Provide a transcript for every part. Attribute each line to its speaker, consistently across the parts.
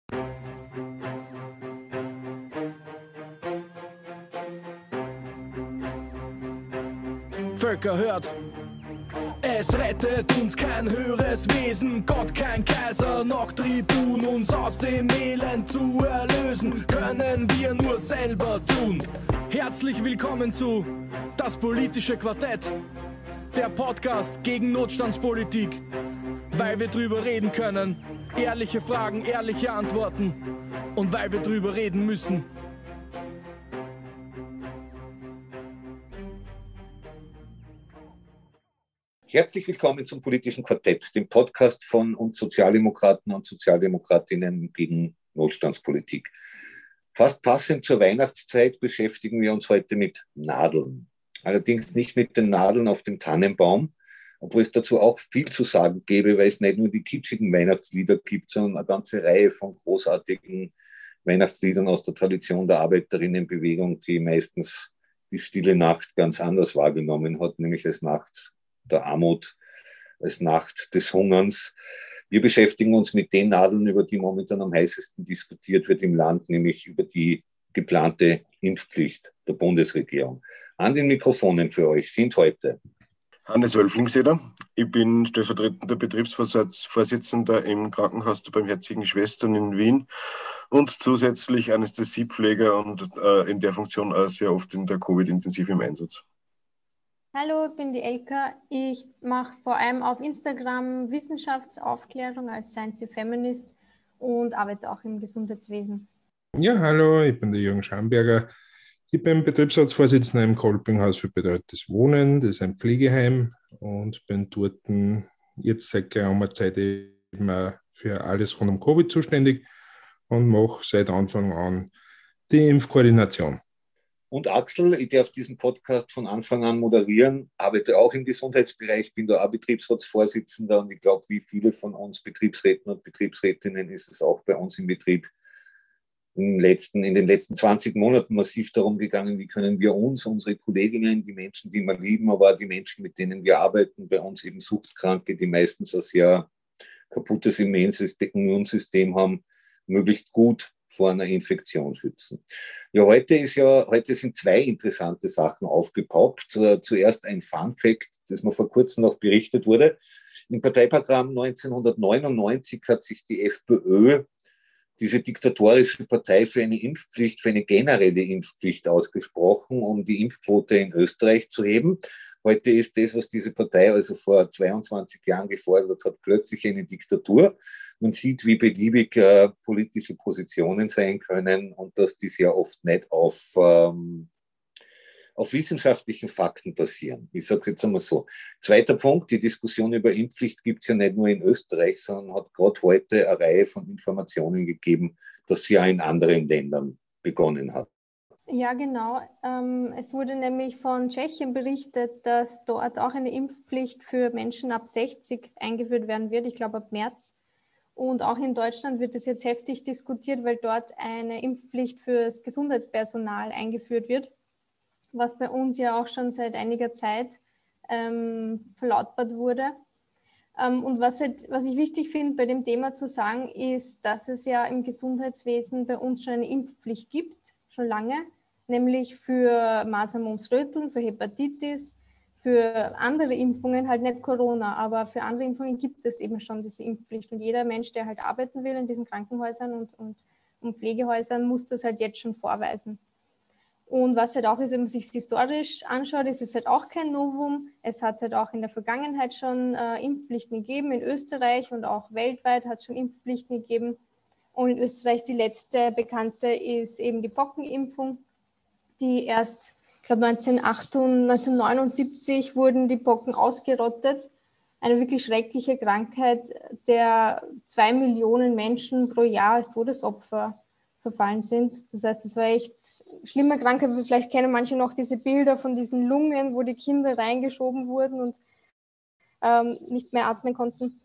Speaker 1: Völker hört. Es rettet uns kein höheres Wesen, Gott kein Kaiser, noch Tribun, uns aus dem Elend zu erlösen, können wir nur selber tun. Herzlich willkommen zu Das politische Quartett, der Podcast gegen Notstandspolitik, weil wir drüber reden können, ehrliche Fragen, ehrliche Antworten und weil wir drüber reden müssen.
Speaker 2: Herzlich willkommen zum politischen Quartett, dem Podcast von uns Sozialdemokraten und Sozialdemokratinnen gegen Notstandspolitik. Fast passend zur Weihnachtszeit beschäftigen wir uns heute mit Nadeln. Allerdings nicht mit den Nadeln auf dem Tannenbaum, obwohl es dazu auch viel zu sagen gäbe, weil es nicht nur die kitschigen Weihnachtslieder gibt, sondern eine ganze Reihe von großartigen Weihnachtsliedern aus der Tradition der Arbeiterinnenbewegung, die meistens die stille Nacht ganz anders wahrgenommen hat, nämlich als Nacht der Armut, als Nacht des Hungerns. Wir beschäftigen uns mit den Nadeln, über die momentan am heißesten diskutiert wird im Land, nämlich über die geplante Impfpflicht der Bundesregierung. An den Mikrofonen für euch sind heute
Speaker 3: Hannes Wölflingseder. Ich bin stellvertretender Betriebsvorsitzender im Krankenhaus der Barmherzigen Schwestern in Wien und zusätzlich Anästhesiepfleger und in der Funktion sehr oft in der Covid-intensiv im Einsatz.
Speaker 4: Hallo, ich bin die Elka. Ich mache vor allem auf Instagram Wissenschaftsaufklärung als Science Feminist und arbeite auch im Gesundheitswesen.
Speaker 5: Ja, hallo, ich bin der Jürgen Schamberger. Ich bin Betriebsratsvorsitzender im Kolpinghaus für betreutes Wohnen. Das ist ein Pflegeheim und bin dort jetzt seit geraumer Zeit eben für alles rund um Covid zuständig und mache seit Anfang an die Impfkoordination.
Speaker 2: Und Axel, ich darf diesen Podcast von Anfang an moderieren, arbeite auch im Gesundheitsbereich, bin da auch Betriebsratsvorsitzender und ich glaube, wie viele von uns Betriebsräten und Betriebsrätinnen ist es auch bei uns im Betrieb in den letzten 20 Monaten massiv darum gegangen, wie können wir uns, unsere Kolleginnen, die Menschen, die wir lieben, aber auch die Menschen, mit denen wir arbeiten, bei uns eben Suchtkranke, die meistens ein sehr kaputtes Immunsystem haben, möglichst gut vor einer Infektion schützen. Ja, heute sind zwei interessante Sachen aufgepoppt. Zuerst ein Fun-Fact, das mir vor kurzem noch berichtet wurde. Im Parteiprogramm 1999 hat sich die FPÖ, diese diktatorische Partei, für eine Impfpflicht, für eine generelle Impfpflicht ausgesprochen, um die Impfquote in Österreich zu heben. Heute ist das, was diese Partei also vor 22 Jahren gefordert hat, plötzlich eine Diktatur. Man sieht, wie beliebig politische Positionen sein können und dass die sehr oft nicht auf wissenschaftlichen Fakten basieren. Ich sage es jetzt einmal so. Zweiter Punkt, die Diskussion über Impfpflicht gibt es ja nicht nur in Österreich, sondern hat gerade heute eine Reihe von Informationen gegeben, dass sie ja in anderen Ländern begonnen hat.
Speaker 4: Ja, genau. Es wurde nämlich von Tschechien berichtet, dass dort auch eine Impfpflicht für Menschen ab 60 eingeführt werden wird, ich glaube ab März. Und auch in Deutschland wird es jetzt heftig diskutiert, weil dort eine Impfpflicht für das Gesundheitspersonal eingeführt wird, was bei uns ja auch schon seit einiger Zeit verlautbart wurde. Und was ich wichtig finde, bei dem Thema zu sagen, ist, dass es ja im Gesundheitswesen bei uns schon eine Impfpflicht gibt, schon lange, nämlich für Masern, Mumps, Röteln, für Hepatitis, für andere Impfungen, halt nicht Corona, aber für andere Impfungen gibt es eben schon diese Impfpflicht. Und jeder Mensch, der halt arbeiten will in diesen Krankenhäusern und Pflegehäusern, muss das halt jetzt schon vorweisen. Und was halt auch ist, wenn man sich historisch anschaut, ist es halt auch kein Novum. Es hat halt auch in der Vergangenheit schon Impfpflichten gegeben, in Österreich und auch weltweit hat es schon Impfpflichten gegeben. Und in Österreich die letzte bekannte ist eben die Pockenimpfung, die erst, ich glaube 1979 wurden die Pocken ausgerottet. Eine wirklich schreckliche Krankheit, der 2 Millionen Menschen pro Jahr als Todesopfer verfallen sind. Das heißt, das war echt schlimme Krankheit. Vielleicht kennen manche noch diese Bilder von diesen Lungen, wo die Kinder reingeschoben wurden und nicht mehr atmen konnten.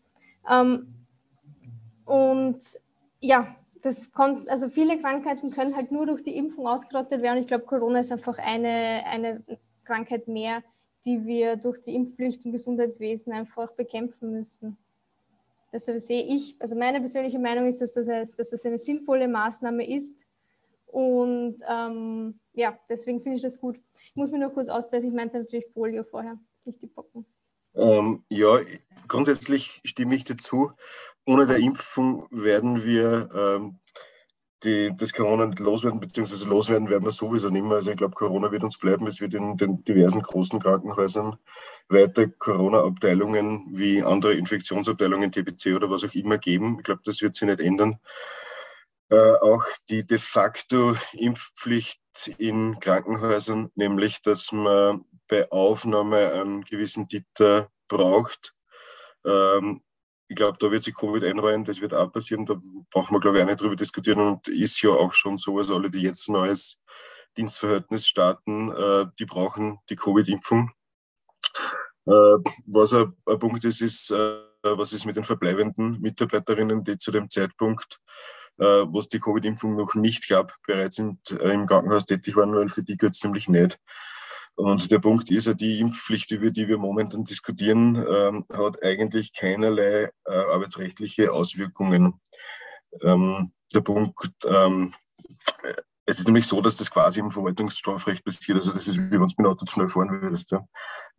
Speaker 4: Und ja, also viele Krankheiten können halt nur durch die Impfung ausgerottet werden. Ich glaube, Corona ist einfach eine Krankheit mehr, die wir durch die Impfpflicht im Gesundheitswesen einfach bekämpfen müssen. Deshalb sehe ich, also meine persönliche Meinung ist, dass das eine sinnvolle Maßnahme ist. Und deswegen finde ich das gut. Ich muss mich nur kurz ausbessern, ich meinte natürlich Polio vorher, nicht die Pocken.
Speaker 3: Ja, grundsätzlich stimme ich dazu. Ohne der Impfung werden wir das Corona nicht loswerden, beziehungsweise loswerden werden wir sowieso nicht mehr. Also ich glaube, Corona wird uns bleiben. Es wird in den diversen großen Krankenhäusern weiter Corona-Abteilungen wie andere Infektionsabteilungen, TBC oder was auch immer geben. Ich glaube, das wird sich nicht ändern. Auch die de facto Impfpflicht in Krankenhäusern, nämlich dass man bei Aufnahme einen gewissen Titer braucht. Ich glaube, da wird sich Covid einreihen, das wird auch passieren, da brauchen wir, glaube ich, auch nicht drüber diskutieren und ist ja auch schon so, also alle, die jetzt ein neues Dienstverhältnis starten, die brauchen die Covid-Impfung. Was ein Punkt ist, was ist mit den verbleibenden Mitarbeiterinnen, die zu dem Zeitpunkt, wo es die Covid-Impfung noch nicht gab, bereits im Krankenhaus tätig waren, weil für die geht es nämlich nicht. Und der Punkt ist ja, die Impfpflicht, über die wir momentan diskutieren, hat eigentlich keinerlei arbeitsrechtliche Auswirkungen. Der Punkt, es ist nämlich so, dass das quasi im Verwaltungsstrafrecht passiert. Also das ist, wie wenn du mit dem Auto zu schnell fahren würdest. Ja.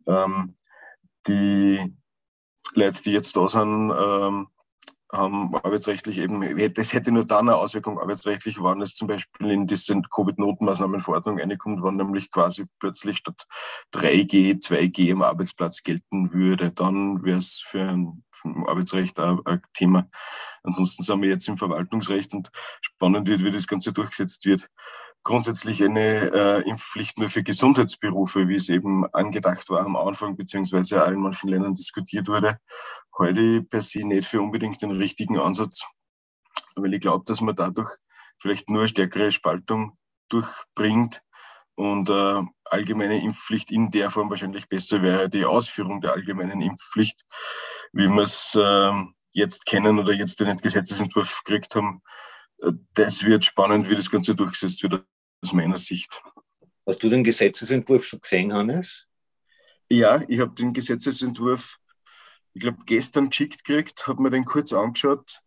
Speaker 3: Die Leute, die jetzt da sind, haben arbeitsrechtlich eben, das hätte nur dann eine Auswirkung arbeitsrechtlich, wann es zum Beispiel in diese Covid-Notmaßnahmenverordnung reinkommt, wann nämlich quasi plötzlich statt 3G 2G im Arbeitsplatz gelten würde. Dann wäre es für ein Arbeitsrecht ein Thema. Ansonsten sind wir jetzt im Verwaltungsrecht und spannend wird, wie das Ganze durchgesetzt wird. Grundsätzlich eine Impfpflicht nur für Gesundheitsberufe, wie es eben angedacht war am Anfang, beziehungsweise auch in manchen Ländern diskutiert wurde, halte ich per se nicht für unbedingt den richtigen Ansatz, weil ich glaube, dass man dadurch vielleicht nur eine stärkere Spaltung durchbringt und allgemeine Impfpflicht in der Form wahrscheinlich besser wäre, die Ausführung der allgemeinen Impfpflicht, wie wir es jetzt kennen oder jetzt den Gesetzesentwurf gekriegt haben. Das wird spannend, wie das Ganze durchgesetzt wird, aus meiner Sicht.
Speaker 2: Hast du den Gesetzesentwurf schon gesehen, Hannes?
Speaker 3: Ja, ich habe den Gesetzesentwurf, ich glaube, gestern geschickt gekriegt, habe mir den kurz angeschaut.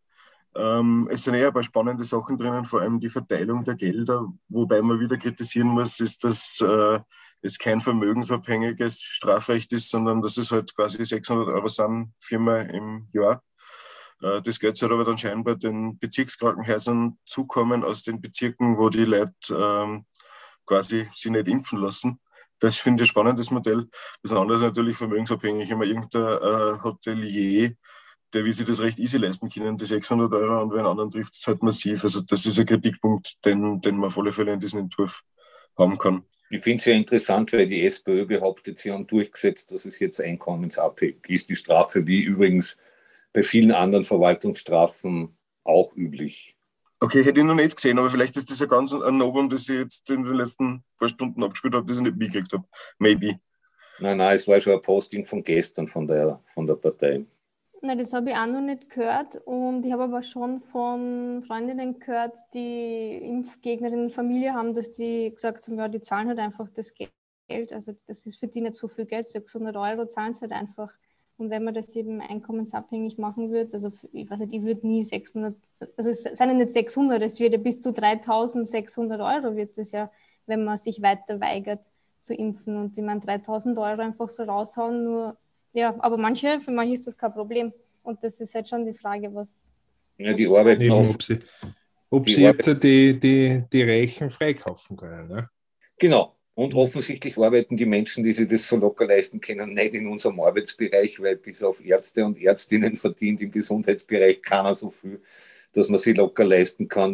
Speaker 3: Es sind eher ein paar spannende Sachen drinnen, vor allem die Verteilung der Gelder, wobei man wieder kritisieren muss, ist, dass es kein vermögensabhängiges Strafrecht ist, sondern dass es halt quasi 600 Euro sind, viermal im Jahr. Das Geld soll aber dann scheinbar den Bezirkskrankenhäusern zukommen aus den Bezirken, wo die Leute quasi sich nicht impfen lassen. Das finde ich ein spannendes Modell. Das andere ist natürlich vermögensabhängig. Immer irgendein Hotelier, der will sich das recht easy leisten können, die 600 Euro, und wenn anderen trifft es halt massiv. Also das ist ein Kritikpunkt, den man auf alle Fälle in diesem Entwurf haben kann.
Speaker 2: Ich finde es ja interessant, weil die SPÖ behauptet, sie haben durchgesetzt, dass es jetzt einkommensabhängig ist. Die Strafe, wie übrigens bei vielen anderen Verwaltungsstrafen auch üblich.
Speaker 3: Okay, hätte ich noch nicht gesehen, aber vielleicht ist das ja ganz ein Novum, das ich jetzt in den letzten paar Stunden abgespielt habe, das ich nicht mitgekriegt habe. Maybe.
Speaker 2: Nein, es war schon ein Posting von gestern von der Partei.
Speaker 4: Na, das habe ich auch noch nicht gehört, und ich habe aber schon von Freundinnen gehört, die Impfgegnerinnen Familie haben, dass die gesagt haben, ja, die zahlen halt einfach das Geld, also das ist für die nicht so viel Geld, 600 Euro zahlen sie halt einfach. Und wenn man das eben einkommensabhängig machen würde, also ich weiß nicht, ich würde nie 600, also es sind ja nicht 600, es wird ja bis zu 3.600 Euro wird es ja, wenn man sich weiter weigert zu impfen. Und ich meine, 3.000 Euro einfach so raushauen, nur, ja, aber für manche ist das kein Problem. Und das ist halt schon die Frage, was...
Speaker 2: Ja, die arbeiten
Speaker 5: eben,
Speaker 2: oft.
Speaker 5: ob sie jetzt die Reichen freikaufen können. Ne?
Speaker 2: Genau. Und offensichtlich arbeiten die Menschen, die sich das so locker leisten können, nicht in unserem Arbeitsbereich, weil bis auf Ärzte und Ärztinnen verdient im Gesundheitsbereich keiner so viel, dass man sich locker leisten kann,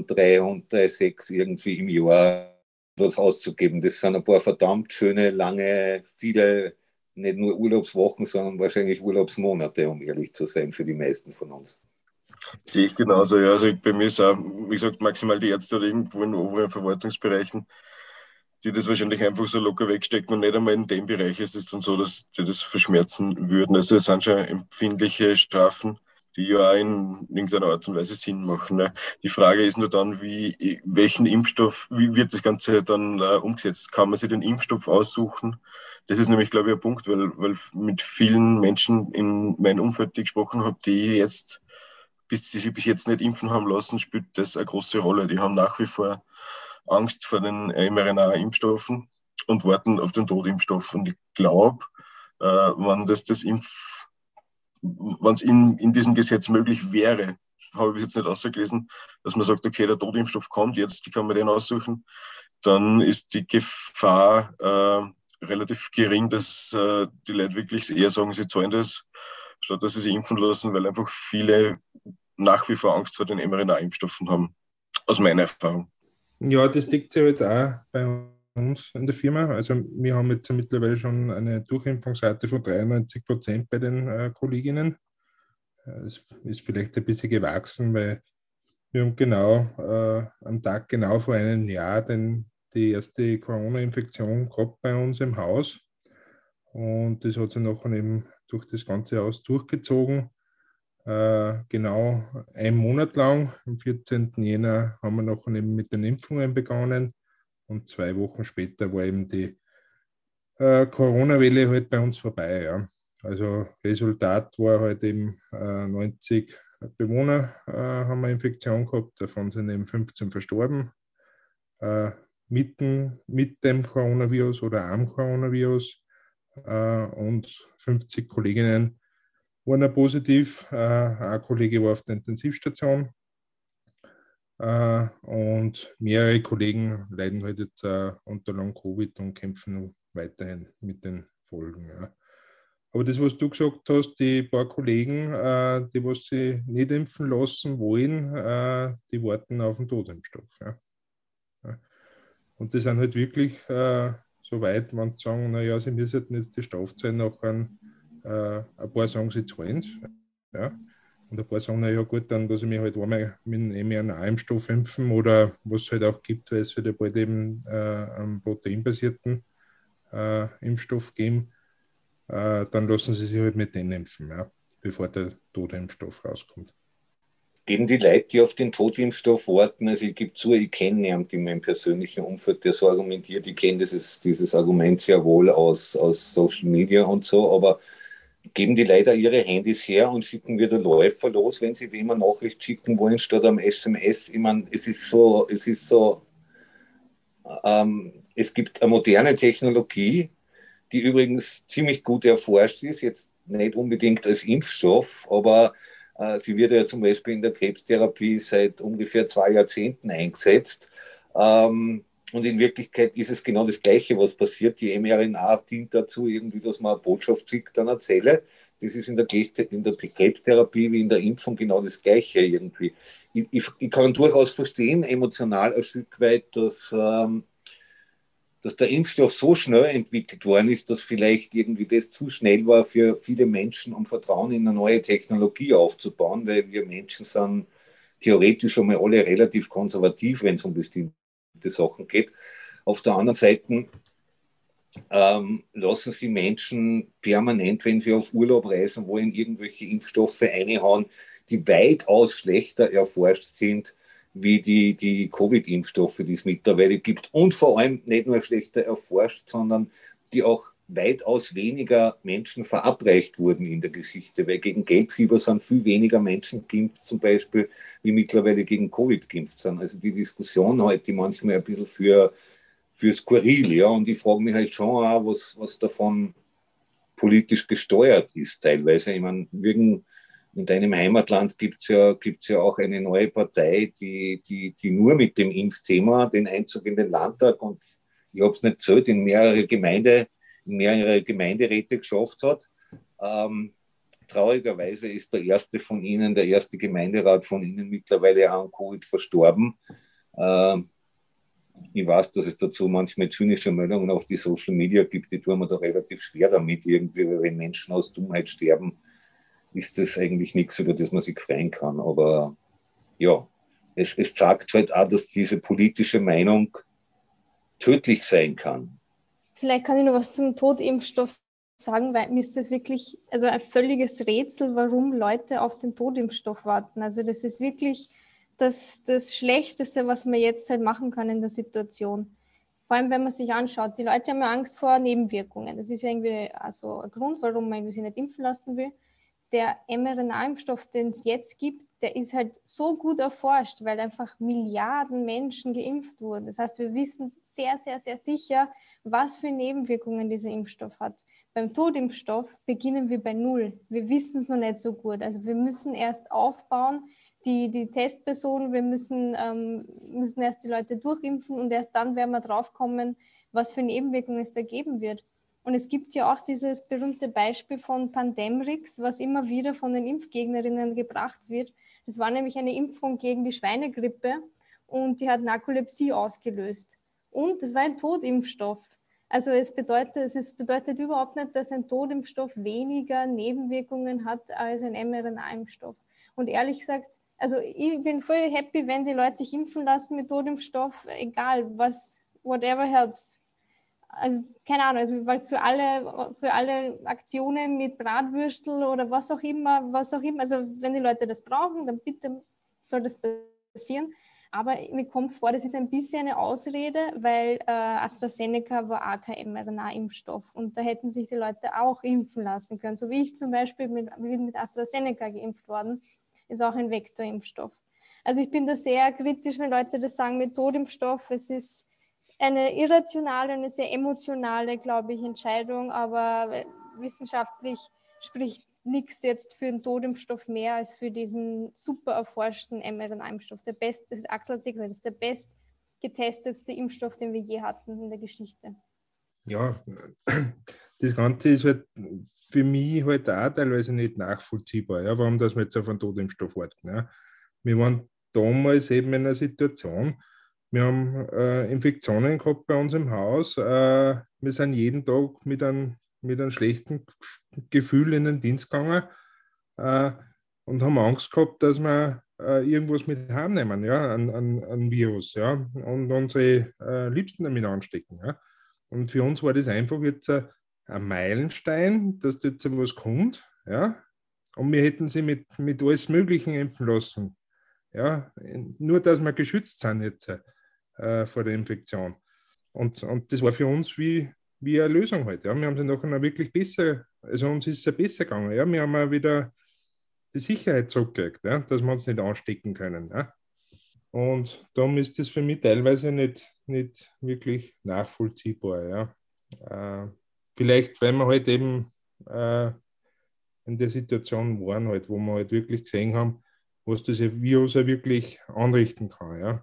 Speaker 2: 3,6 irgendwie im Jahr was auszugeben. Das sind ein paar verdammt schöne, lange, viele, nicht nur Urlaubswochen, sondern wahrscheinlich Urlaubsmonate, um ehrlich zu sein, für die meisten von uns.
Speaker 3: Sehe ich genauso, ja. Also bei mir ist auch, wie gesagt, maximal die Ärzte oder irgendwo in oberen Verwaltungsbereichen, die das wahrscheinlich einfach so locker wegstecken, und nicht einmal in dem Bereich ist es dann so, dass die das verschmerzen würden. Also es sind schon empfindliche Strafen, die ja auch in irgendeiner Art und Weise Sinn machen. Ne? Die Frage ist nur dann, welchen Impfstoff, wie wird das Ganze dann umgesetzt? Kann man sich den Impfstoff aussuchen? Das ist nämlich, glaube ich, ein Punkt, weil mit vielen Menschen in meinem Umfeld, die ich gesprochen habe, die jetzt bis sie sich bis jetzt nicht impfen haben lassen, spielt das eine große Rolle. Die haben nach wie vor Angst vor den mRNA-Impfstoffen und warten auf den Totimpfstoff. Und ich glaube, wenn es in diesem Gesetz möglich wäre, habe ich jetzt nicht ausgelesen, dass man sagt, okay, der Totimpfstoff kommt jetzt, die kann man den aussuchen, dann ist die Gefahr relativ gering, dass die Leute wirklich eher sagen, sie zahlen das, statt dass sie sich impfen lassen, weil einfach viele nach wie vor Angst vor den mRNA-Impfstoffen haben, aus meiner Erfahrung.
Speaker 5: Ja, das deckt sich halt auch bei uns in der Firma. Also wir haben jetzt mittlerweile schon eine Durchimpfungsrate von 93% bei den Kolleginnen. Das ist vielleicht ein bisschen gewachsen, weil wir haben genau am Tag genau vor einem Jahr die erste Corona-Infektion gehabt bei uns im Haus. Und das hat sich nachher eben durch das ganze Haus durchgezogen. Genau einen Monat lang, am 14. Jänner, haben wir nachher eben mit den Impfungen begonnen. Und 2 Wochen später war eben die Corona-Welle halt bei uns vorbei. Ja. Also Resultat war halt eben 90 Bewohner haben eine Infektion gehabt, davon sind eben 15 verstorben. Mit dem Coronavirus oder am Coronavirus und 50 Kolleginnen waren auch positiv. Ein Kollege war auf der Intensivstation und mehrere Kollegen leiden halt jetzt unter Long-Covid und kämpfen weiterhin mit den Folgen. Ja. Aber das, was du gesagt hast, die paar Kollegen, die was sie nicht impfen lassen wollen, die warten auf den Totimpfstoff. Ja. Ja. Und die sind halt wirklich so weit, wenn sie sagen, naja, sie müssen jetzt die Strafzahlen nachher, ein paar sagen, sie zahlen es. Ja. Und ein paar sagen, naja gut, dann lasse ich mich halt einmal mit einem mRNA-Impfstoff impfen oder was es halt auch gibt, weil es halt ja bald eben einen proteinbasierten Impfstoff geben, dann lassen sie sich halt mit denen impfen, ja, bevor der Totimpfstoff rauskommt.
Speaker 2: Geben die Leute, die auf den Totimpfstoff warten, also ich gebe zu, ich kenne niemanden in meinem persönlichen Umfeld, der so argumentiert, ich kenne dieses Argument sehr wohl aus Social Media und so, aber geben die Leute ihre Handys her und schicken wieder Läufer los, wenn sie wem eine Nachricht schicken wollen, statt am SMS. Ich meine, es gibt eine moderne Technologie, die übrigens ziemlich gut erforscht ist, jetzt nicht unbedingt als Impfstoff, aber sie wird ja zum Beispiel in der Krebstherapie seit ungefähr 2 Jahrzehnten eingesetzt. Und in Wirklichkeit ist es genau das Gleiche, was passiert. Die mRNA dient dazu, irgendwie, dass man eine Botschaft schickt an eine Zelle. Das ist in der Krebstherapie wie in der Impfung genau das Gleiche irgendwie. Ich kann durchaus verstehen, emotional ein Stück weit, dass der Impfstoff so schnell entwickelt worden ist, dass vielleicht irgendwie das zu schnell war für viele Menschen, um Vertrauen in eine neue Technologie aufzubauen, weil wir Menschen sind theoretisch schon mal alle relativ konservativ, wenn es um bestimmte Sachen geht. Auf der anderen Seite lassen sie Menschen permanent, wenn sie auf Urlaub reisen wollen, irgendwelche Impfstoffe reinhauen, die weitaus schlechter erforscht sind wie die Covid-Impfstoffe, die es mittlerweile gibt. Und vor allem nicht nur schlechter erforscht, sondern die auch weitaus weniger Menschen verabreicht wurden in der Geschichte, weil gegen Gelbfieber sind viel weniger Menschen geimpft, zum Beispiel, wie mittlerweile gegen Covid geimpft sind. Also die Diskussion heute manchmal ein bisschen für skurril, ja. Und ich frage mich halt schon auch, was davon politisch gesteuert ist, teilweise. Ich meine, in deinem Heimatland gibt es ja auch eine neue Partei, die nur mit dem Impfthema den Einzug in den Landtag und ich habe es nicht gezählt, in mehrere Gemeinderäte geschafft hat. Traurigerweise ist der erste Gemeinderat von Ihnen mittlerweile an Covid verstorben. Ich weiß, dass es dazu manchmal zynische Meldungen auf die Social Media gibt, die tun mir da relativ schwer damit, irgendwie, weil wenn Menschen aus Dummheit sterben, ist das eigentlich nichts, über das man sich freuen kann. Aber ja, es zeigt halt auch, dass diese politische Meinung tödlich sein kann.
Speaker 4: Vielleicht kann ich noch was zum Totimpfstoff sagen, weil mir ist das wirklich ein völliges Rätsel, warum Leute auf den Totimpfstoff warten. Also das ist wirklich das Schlechteste, was man jetzt halt machen kann in der Situation. Vor allem, wenn man sich anschaut, die Leute haben ja Angst vor Nebenwirkungen. Das ist ja irgendwie also ein Grund, warum man sich nicht impfen lassen will. der mRNA-Impfstoff, den es jetzt gibt, der ist halt so gut erforscht, weil einfach Milliarden Menschen geimpft wurden. Das heißt, wir wissen sehr, sehr, sehr sicher, was für Nebenwirkungen dieser Impfstoff hat. Beim Totimpfstoff beginnen wir bei Null. Wir wissen es noch nicht so gut. Also wir müssen erst aufbauen, die Testpersonen, wir müssen erst die Leute durchimpfen und erst dann werden wir drauf kommen, was für Nebenwirkungen es da geben wird. Und es gibt ja auch dieses berühmte Beispiel von Pandemrix, was immer wieder von den Impfgegnerinnen gebracht wird. Das war nämlich eine Impfung gegen die Schweinegrippe und die hat Narkolepsie ausgelöst. Und das war ein Totimpfstoff. Also es bedeutet überhaupt nicht, dass ein Totimpfstoff weniger Nebenwirkungen hat als ein mRNA-Impfstoff. Und ehrlich gesagt, also ich bin voll happy, wenn die Leute sich impfen lassen mit Totimpfstoff, egal was, whatever helps. Also keine Ahnung, also weil für alle Aktionen mit Bratwürstel oder was auch immer, also wenn die Leute das brauchen, dann bitte soll das passieren. Aber mir kommt vor, das ist ein bisschen eine Ausrede, weil AstraZeneca war auch kein mRNA-Impfstoff und da hätten sich die Leute auch impfen lassen können. So wie ich zum Beispiel mit AstraZeneca geimpft worden, ist auch ein Vektorimpfstoff. Also ich bin da sehr kritisch, wenn Leute das sagen mit Totimpfstoff. Es ist eine irrationale, eine sehr emotionale, glaube ich, Entscheidung, aber wissenschaftlich spricht nichts jetzt für einen Totimpfstoff mehr als für diesen super erforschten mRNA-Impfstoff. Der beste, das Axel hat gesagt, ist der best getestetste Impfstoff, den wir je hatten in der Geschichte.
Speaker 5: Ja, das Ganze ist halt für mich halt auch teilweise nicht nachvollziehbar, ja, warum das wir jetzt auf einen Totimpfstoff warten. Ja. Wir waren damals eben in einer Situation, wir haben Infektionen gehabt bei uns im Haus. Wir sind jeden Tag mit einem schlechten Gefühl in den Dienst gegangen und haben Angst gehabt, dass wir irgendwas mit heimnehmen, ja, an Virus, ja, und unsere Liebsten damit anstecken. Ja. Und für uns war das einfach jetzt ein Meilenstein, dass da jetzt was kommt, ja, und wir hätten sie mit alles Möglichen impfen lassen. Ja, nur, dass wir geschützt sind jetzt vor der Infektion. Und das war für uns wie eine Lösung halt. Ja. Wir haben es nachher wirklich besser, also uns ist es besser gegangen. Ja. Wir haben auch wieder die Sicherheit zurückgekriegt, ja, dass wir uns nicht anstecken können. Ja. Und darum ist das für mich teilweise nicht wirklich nachvollziehbar. Ja. Vielleicht, weil wir halt eben in der Situation waren, halt, wo wir halt wirklich gesehen haben, was das Virus ja wirklich anrichten kann. Ja.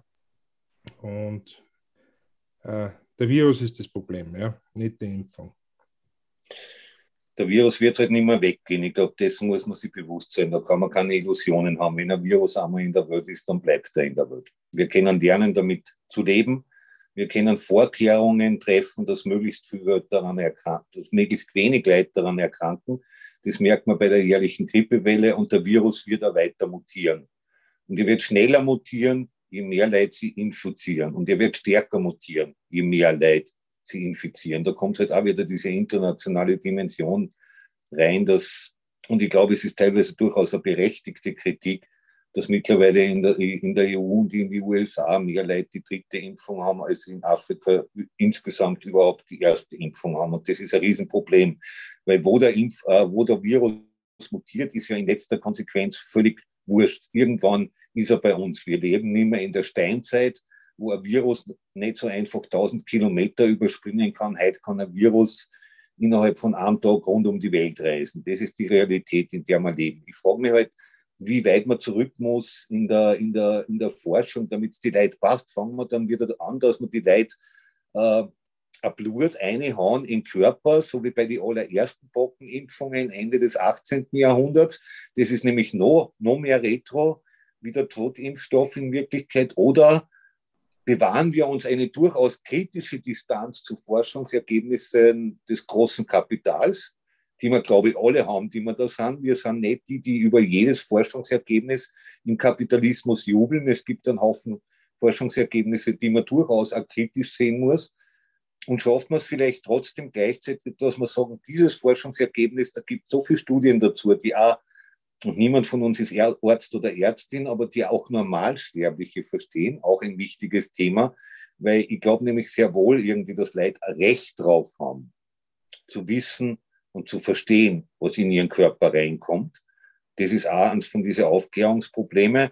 Speaker 5: Und der Virus ist das Problem, ja, nicht die Impfung.
Speaker 2: Der Virus wird halt nicht mehr weggehen. Ich glaube, dessen muss man sich bewusst sein. Da kann man keine Illusionen haben. Wenn ein Virus einmal in der Welt ist, dann bleibt er in der Welt. Wir können lernen, damit zu leben. Wir können Vorkehrungen treffen, dass möglichst viele Leute daran erkranken, dass möglichst wenig Leute daran erkranken. Das merkt man bei der jährlichen Grippewelle und der Virus wird auch weiter mutieren. Und er wird schneller mutieren, je mehr Leute sie infizieren. Und er wird stärker mutieren, je mehr Leute sie infizieren. Da kommt halt auch wieder diese internationale Dimension rein. Und ich glaube, es ist teilweise durchaus eine berechtigte Kritik, dass mittlerweile in der EU und in den USA mehr Leute die dritte Impfung haben, als in Afrika insgesamt überhaupt die erste Impfung haben. Und das ist ein Riesenproblem, weil wo der Virus mutiert, ist ja in letzter Konsequenz völlig wurscht. Irgendwann ist er bei uns. Wir leben nicht mehr in der Steinzeit, wo ein Virus nicht so einfach 1000 Kilometer überspringen kann. Heute kann ein Virus innerhalb von einem Tag rund um die Welt reisen. Das ist die Realität, in der wir leben. Ich frage mich halt, wie weit man zurück muss in der Forschung, damit es die Leute passt. Fangen wir dann wieder an, dass man die Leute ein Blut reinhauen in den Körper, so wie bei den allerersten Pockenimpfungen Ende des 18. Jahrhunderts. Das ist nämlich noch mehr retro wie der Totimpfstoff in Wirklichkeit. Oder bewahren wir uns eine durchaus kritische Distanz zu Forschungsergebnissen des großen Kapitals, die wir, glaube ich, alle haben, die wir da sind. Wir sind nicht die über jedes Forschungsergebnis im Kapitalismus jubeln. Es gibt einen Haufen Forschungsergebnisse, die man durchaus auch kritisch sehen muss. Und schafft man es vielleicht trotzdem gleichzeitig, dass wir sagen, dieses Forschungsergebnis, da gibt es so viele Studien dazu, die auch, und niemand von uns ist Arzt oder Ärztin, aber die auch Normalsterbliche verstehen, auch ein wichtiges Thema, weil ich glaube nämlich sehr wohl irgendwie, dass Leute ein Recht drauf haben, zu wissen und zu verstehen, was in ihren Körper reinkommt. Das ist auch eines von diesen Aufklärungsproblemen.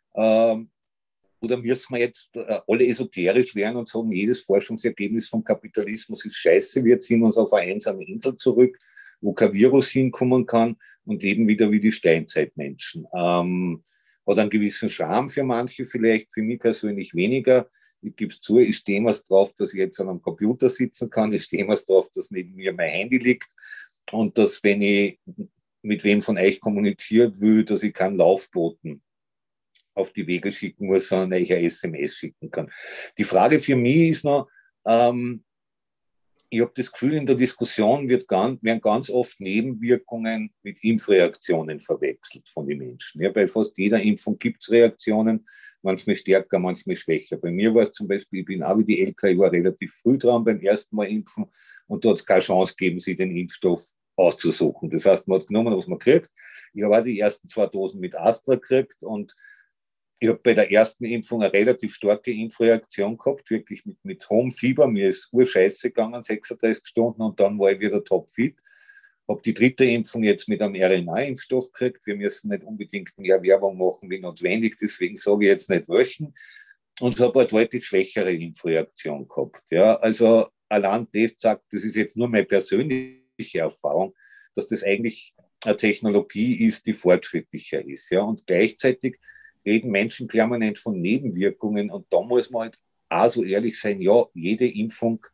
Speaker 2: Oder müssen wir jetzt alle esoterisch werden und sagen, jedes Forschungsergebnis vom Kapitalismus ist scheiße, wir ziehen uns auf eine einsame Insel zurück, wo kein Virus hinkommen kann und leben wieder wie die Steinzeitmenschen. Hat einen gewissen Charme für manche vielleicht, für mich persönlich weniger. Ich gebe es zu, ich stehe mir drauf, dass ich jetzt an einem Computer sitzen kann, ich stehe mir drauf, dass neben mir mein Handy liegt und dass, wenn ich mit wem von euch kommunizieren will, dass ich keinen Laufboten auf die Wege schicken muss, sondern ich eine SMS schicken kann. Die Frage für mich ist noch, ich habe das Gefühl, in der Diskussion werden ganz oft Nebenwirkungen mit Impfreaktionen verwechselt von den Menschen. Ja, bei fast jeder Impfung gibt es Reaktionen, manchmal stärker, manchmal schwächer. Bei mir war es zum Beispiel, ich bin auch wie die Elke, ich war relativ früh dran beim ersten Mal impfen und da hat es keine Chance gegeben, sich den Impfstoff auszusuchen. Das heißt, man hat genommen, was man kriegt. Ich habe auch die ersten 2 Dosen mit Astra gekriegt und ich habe bei der ersten Impfung eine relativ starke Impfreaktion gehabt, wirklich mit hohem Fieber. Mir ist urscheiße gegangen, 36 Stunden, und dann war ich wieder topfit. Habe die 3. Impfung jetzt mit einem RNA-Impfstoff gekriegt. Wir müssen nicht unbedingt mehr Werbung machen wie notwendig, deswegen sage ich jetzt nicht welchen. Und habe eine deutlich schwächere Impfreaktion gehabt. Ja, also allein das sagt, das ist jetzt nur meine persönliche Erfahrung, dass das eigentlich eine Technologie ist, die fortschrittlicher ist. Ja, und gleichzeitig reden Menschen permanent von Nebenwirkungen, und da muss man halt auch so ehrlich sein, ja, jede Impfung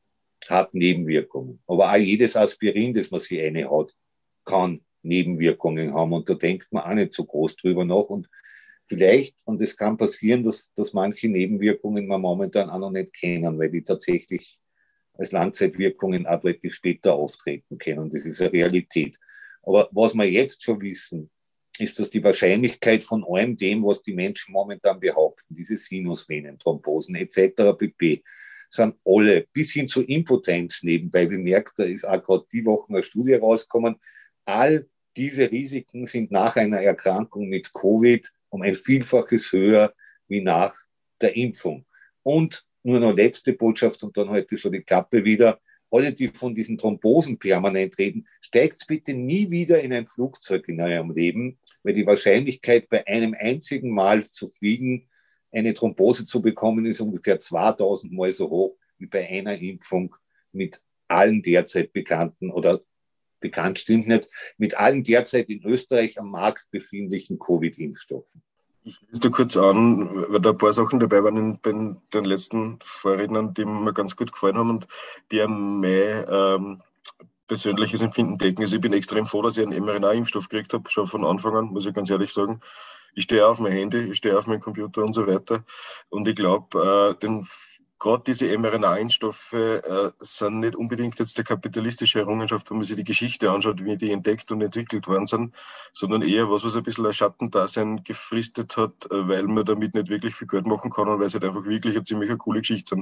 Speaker 2: hat Nebenwirkungen, aber auch jedes Aspirin, das man sich reinhaut, kann Nebenwirkungen haben, und da denkt man auch nicht so groß drüber nach, und vielleicht, und es kann passieren, dass manche Nebenwirkungen man momentan auch noch nicht kennen, weil die tatsächlich als Langzeitwirkungen auch deutlich später auftreten können, das ist eine Realität. Aber was wir jetzt schon wissen, ist, dass die Wahrscheinlichkeit von allem dem, was die Menschen momentan behaupten, diese Sinusvenen, Thrombosen etc. pp., sind alle bis hin zur Impotenz nebenbei bemerkt. Da ist auch gerade die Woche eine Studie rausgekommen. All diese Risiken sind nach einer Erkrankung mit Covid um ein Vielfaches höher wie nach der Impfung. Und nur noch letzte Botschaft, und dann halte ich schon die Klappe wieder. Alle, die von diesen Thrombosen permanent reden, steigt bitte nie wieder in ein Flugzeug in eurem Leben, weil die Wahrscheinlichkeit, bei einem einzigen Mal zu fliegen, eine Thrombose zu bekommen, ist ungefähr 2000 Mal so hoch wie bei einer Impfung mit allen derzeit bekannten, oder bekannt stimmt nicht, mit allen derzeit in Österreich am Markt befindlichen Covid-Impfstoffen.
Speaker 3: Ich lese da kurz an, weil da ein paar Sachen dabei waren bei den letzten Vorrednern, die mir ganz gut gefallen haben und die an mein persönliches Empfinden decken. Also ich bin extrem froh, dass ich einen mRNA-Impfstoff gekriegt habe, schon von Anfang an, muss ich ganz ehrlich sagen. Ich stehe auf mein Handy, ich stehe auf meinen Computer und so weiter. Und ich glaube, gerade diese mRNA-Impfstoffe sind nicht unbedingt jetzt eine kapitalistische Errungenschaft, wenn man sich die Geschichte anschaut, wie die entdeckt und entwickelt worden sind, sondern eher was ein bisschen ein Schattendasein gefristet hat, weil man damit nicht wirklich viel Geld machen kann und weil es halt einfach wirklich eine ziemlich coole Geschichte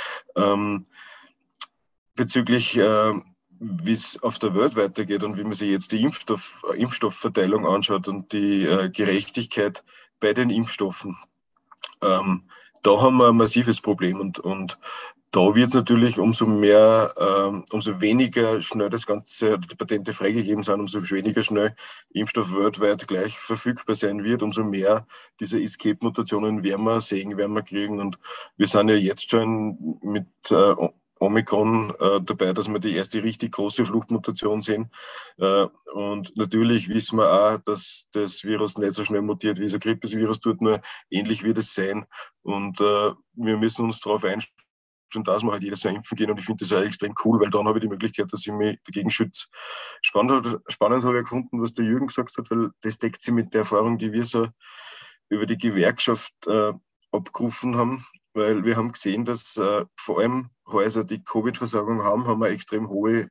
Speaker 3: sind. Bezüglich wie es auf der Welt weitergeht und wie man sich jetzt die Impfstoffverteilung anschaut und die Gerechtigkeit bei den Impfstoffen. Da haben wir ein massives Problem und da wird es natürlich umso weniger schnell das Ganze, die Patente freigegeben sind, umso weniger schnell Impfstoff weltweit gleich verfügbar sein wird, umso mehr diese Escape-Mutationen werden wir sehen, werden wir kriegen, und wir sind ja jetzt schon mit Omikron dabei, dass wir die erste richtig große Fluchtmutation sehen. Und natürlich wissen wir auch, dass das Virus nicht so schnell mutiert, wie es ein Grippesvirus tut, nur ähnlich wird es sein. Und wir müssen uns darauf einstellen, dass wir halt jedes Jahr impfen gehen. Und ich finde das auch extrem cool, weil dann habe ich die Möglichkeit, dass ich mich dagegen schütze. Spannend habe ich gefunden, was der Jürgen gesagt hat, weil das deckt sich mit der Erfahrung, die wir so über die Gewerkschaft abgerufen haben. Weil wir haben gesehen, dass vor allem Häuser, die Covid-Versorgung haben eine extrem hohe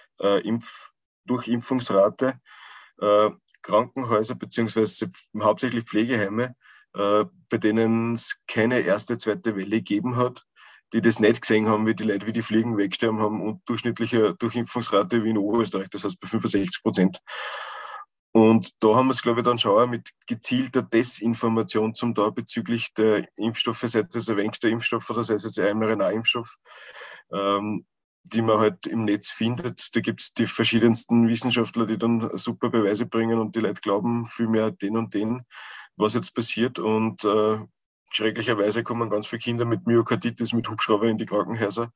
Speaker 3: Durchimpfungsrate. Krankenhäuser beziehungsweise hauptsächlich Pflegeheime, bei denen es keine erste, zweite Welle gegeben hat, die das nicht gesehen haben, wie die Leute, wie die Fliegen wegsterben haben, und durchschnittliche Durchimpfungsrate wie in Oberösterreich, das heißt bei 65%. Und da haben wir es, glaube ich, dann schon mit gezielter Desinformation zum da bezüglich der Impfstoffe, sei es ein wenig der Impfstoff oder sei es jetzt ein mRNA-Impfstoff, die man halt im Netz findet. Da gibt es die verschiedensten Wissenschaftler, die dann super Beweise bringen und die Leute glauben viel mehr den und den, was jetzt passiert. Und schrecklicherweise kommen ganz viele Kinder mit Myokarditis, mit Hubschrauber in die Krankenhäuser.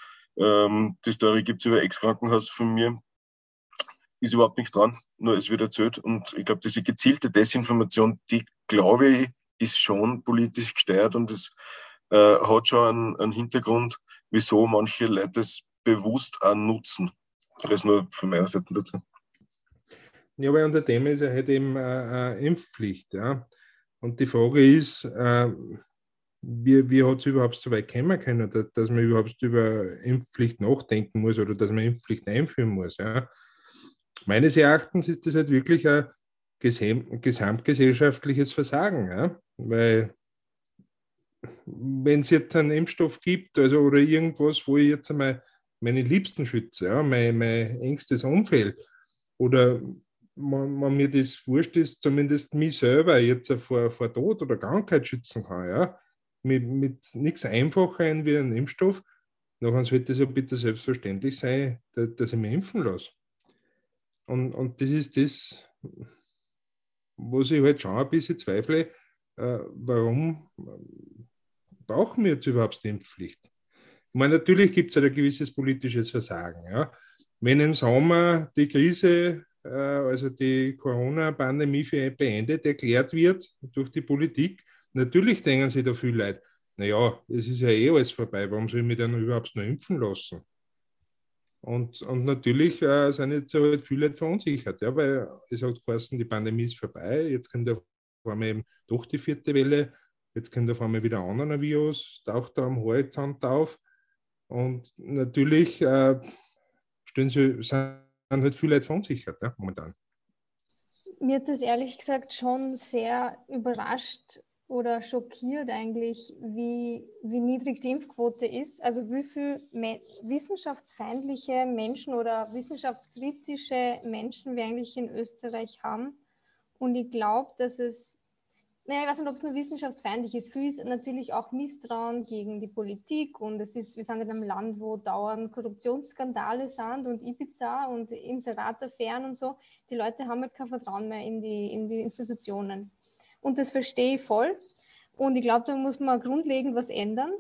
Speaker 3: Die Story gibt es über Ex-Krankenhaus von mir. Ist überhaupt nichts dran, nur es wird erzählt. Und ich glaube, diese gezielte Desinformation, die, glaube ich, ist schon politisch gesteuert und es hat schon einen Hintergrund, wieso manche Leute es bewusst auch nutzen. Das nur von meiner Seite dazu.
Speaker 5: Ja, aber unser Thema ist ja halt eben Impfpflicht. Ja? Und die Frage ist, wie hat es überhaupt so weit kommen können, dass man überhaupt über Impfpflicht nachdenken muss oder dass man Impfpflicht einführen muss. Ja? Meines Erachtens ist das halt wirklich ein gesamtgesellschaftliches Versagen. Ja? Weil wenn es jetzt einen Impfstoff gibt, also oder irgendwas, wo ich jetzt einmal meine Liebsten schütze, ja, mein engstes Umfeld, oder wenn mir das wurscht ist, zumindest mich selber jetzt vor Tod oder Krankheit schützen kann, ja, mit nichts einfacher wie ein Impfstoff, dann sollte es ja bitte selbstverständlich sein, dass ich mich impfen lasse. Und das ist das, was ich halt schon ein bisschen zweifle, warum brauchen wir jetzt überhaupt die Impfpflicht? Ich meine, natürlich gibt es halt ein gewisses politisches Versagen. Ja? Wenn im Sommer die Krise, also die Corona-Pandemie für beendet erklärt wird durch die Politik, natürlich denken sich da viele Leute, naja, es ist ja eh alles vorbei, warum soll ich mich dann überhaupt noch impfen lassen? Und natürlich sind jetzt halt viele Leute verunsichert, ja, weil es hat geheißen, die Pandemie ist vorbei, jetzt kommt auf einmal eben doch die 4. Welle, jetzt kommt auf einmal wieder ein anderer Virus, taucht da am Horizont auf und natürlich sind halt viele Leute verunsichert, ja, momentan.
Speaker 4: Mir hat das ehrlich gesagt schon sehr überrascht oder schockiert eigentlich, wie niedrig die Impfquote ist. Also wie viele wissenschaftsfeindliche Menschen oder wissenschaftskritische Menschen wir eigentlich in Österreich haben. Und ich glaube, dass es, naja, ich weiß nicht, ob es nur wissenschaftsfeindlich ist. Viel ist natürlich auch Misstrauen gegen die Politik und wir sind in einem Land, wo dauernd Korruptionsskandale sind und Ibiza und Inserattaffären und so. Die Leute haben halt kein Vertrauen mehr in die Institutionen. Und das verstehe ich voll. Und ich glaube, da muss man grundlegend was ändern,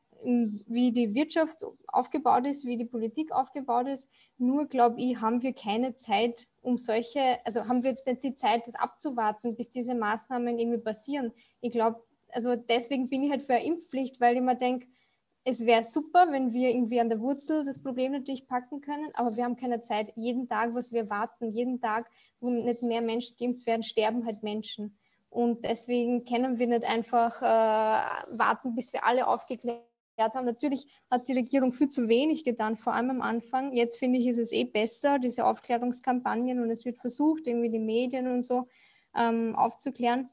Speaker 4: wie die Wirtschaft aufgebaut ist, wie die Politik aufgebaut ist. Nur, glaube ich, haben wir keine Zeit, also haben wir jetzt nicht die Zeit, das abzuwarten, bis diese Maßnahmen irgendwie passieren. Ich glaube, also deswegen bin ich halt für eine Impfpflicht, weil ich mir denke, es wäre super, wenn wir irgendwie an der Wurzel das Problem natürlich packen können, aber wir haben keine Zeit. Jeden Tag, was wir warten, jeden Tag, wo nicht mehr Menschen geimpft werden, sterben halt Menschen. Und deswegen können wir nicht einfach warten, bis wir alle aufgeklärt haben. Natürlich hat die Regierung viel zu wenig getan, vor allem am Anfang. Jetzt finde ich, ist es besser, diese Aufklärungskampagnen, und es wird versucht, irgendwie die Medien und so aufzuklären.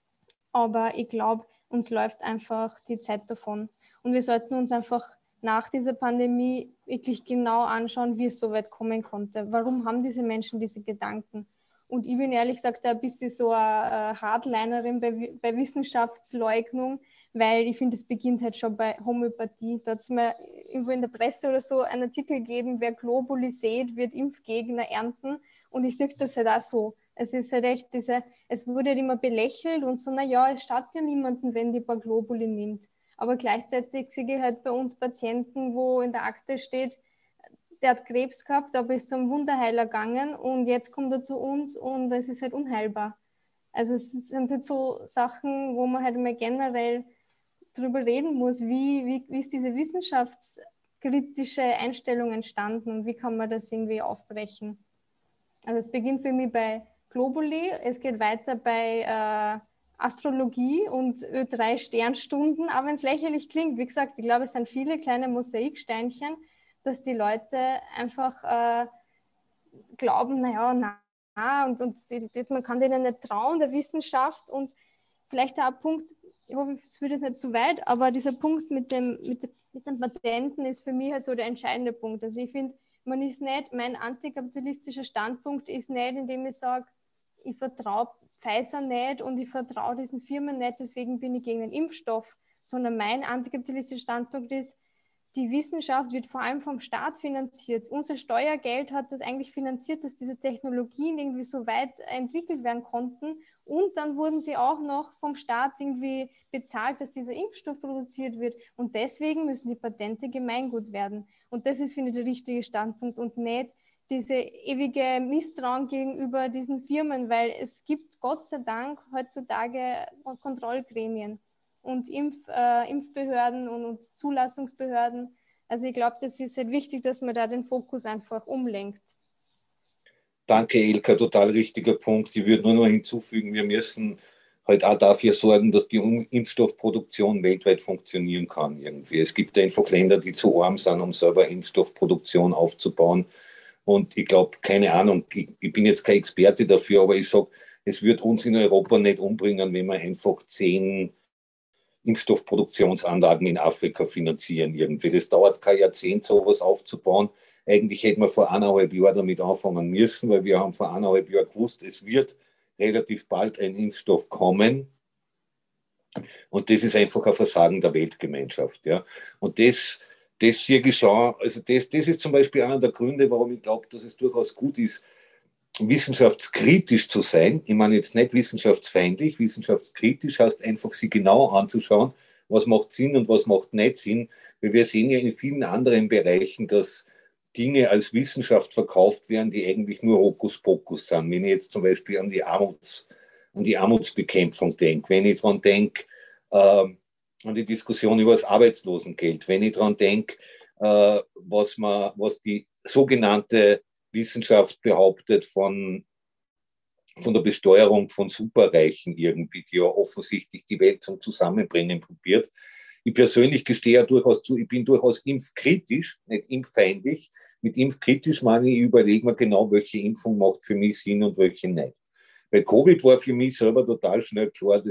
Speaker 4: Aber ich glaube, uns läuft einfach die Zeit davon. Und wir sollten uns einfach nach dieser Pandemie wirklich genau anschauen, wie es so weit kommen konnte. Warum haben diese Menschen diese Gedanken? Und ich bin ehrlich gesagt ein bisschen so eine Hardlinerin bei Wissenschaftsleugnung, weil ich finde, es beginnt halt schon bei Homöopathie. Da hat es mir irgendwo in der Presse oder so einen Artikel gegeben, wer Globuli sät, wird Impfgegner ernten. Und ich sehe das halt auch so. Es ist halt echt es wurde halt immer belächelt und so, naja, es schadet ja niemanden, wenn die ein paar Globuli nimmt. Aber gleichzeitig sehe ich halt bei uns Patienten, wo in der Akte steht, der hat Krebs gehabt, aber ist zum Wunderheiler gegangen und jetzt kommt er zu uns und es ist halt unheilbar. Also es sind halt so Sachen, wo man halt mal generell drüber reden muss, wie ist diese wissenschaftskritische Einstellung entstanden und wie kann man das irgendwie aufbrechen. Also es beginnt für mich bei Globuli, es geht weiter bei Astrologie und Ö3-Sternstunden, aber wenn es lächerlich klingt, wie gesagt, ich glaube, es sind viele kleine Mosaiksteinchen, dass die Leute einfach glauben, naja, und man kann denen nicht trauen, der Wissenschaft. Und vielleicht auch ein Punkt, ich hoffe, es wird jetzt nicht zu weit, aber dieser Punkt mit den Patenten ist für mich halt so der entscheidende Punkt. Also ich finde, mein antikapitalistischer Standpunkt ist nicht, indem ich sage, ich vertraue Pfizer nicht und ich vertraue diesen Firmen nicht, deswegen bin ich gegen den Impfstoff, sondern mein antikapitalistischer Standpunkt ist, die Wissenschaft wird vor allem vom Staat finanziert. Unser Steuergeld hat das eigentlich finanziert, dass diese Technologien irgendwie so weit entwickelt werden konnten. Und dann wurden sie auch noch vom Staat irgendwie bezahlt, dass dieser Impfstoff produziert wird. Und deswegen müssen die Patente Gemeingut werden. Und das ist, finde ich, der richtige Standpunkt und nicht diese ewige Misstrauen gegenüber diesen Firmen, weil es gibt Gott sei Dank heutzutage Kontrollgremien und Impfbehörden und Zulassungsbehörden. Also ich glaube, das ist halt wichtig, dass man da den Fokus einfach umlenkt.
Speaker 2: Danke, Elka, total richtiger Punkt. Ich würde nur noch hinzufügen, wir müssen halt auch dafür sorgen, dass die Impfstoffproduktion weltweit funktionieren kann irgendwie. Es gibt einfach Länder, die zu arm sind, um selber Impfstoffproduktion aufzubauen. Und ich glaube, keine Ahnung, ich bin jetzt kein Experte dafür, aber ich sage, es wird uns in Europa nicht umbringen, wenn wir einfach 10 Impfstoffproduktionsanlagen in Afrika finanzieren irgendwie. Das dauert kein Jahrzehnt, sowas aufzubauen. Eigentlich hätten wir vor 1,5 Jahren damit anfangen müssen, weil wir haben vor 1,5 Jahren gewusst, es wird relativ bald ein Impfstoff kommen. Und das ist einfach ein Versagen der Weltgemeinschaft. Ja. Und das hier geschah, also das ist zum Beispiel einer der Gründe, warum ich glaube, dass es durchaus gut ist, wissenschaftskritisch zu sein. Ich meine jetzt nicht wissenschaftsfeindlich, wissenschaftskritisch heißt einfach, sie genau anzuschauen, was macht Sinn und was macht nicht Sinn. Weil wir sehen ja in vielen anderen Bereichen, dass Dinge als Wissenschaft verkauft werden, die eigentlich nur Hokuspokus sind. Wenn ich jetzt zum Beispiel an die Armutsbekämpfung denke, wenn ich daran denke, an die Diskussion über das Arbeitslosengeld, wenn ich daran denke, was die sogenannte Wissenschaft behauptet von der Besteuerung von Superreichen irgendwie, die ja offensichtlich die Welt zum Zusammenbringen probiert. Ich persönlich gestehe ja durchaus zu, ich bin durchaus impfkritisch, nicht impffeindlich. Mit impfkritisch meine ich überlege mir genau, welche Impfung macht für mich Sinn und welche nicht. Bei Covid war für mich selber total schnell klar,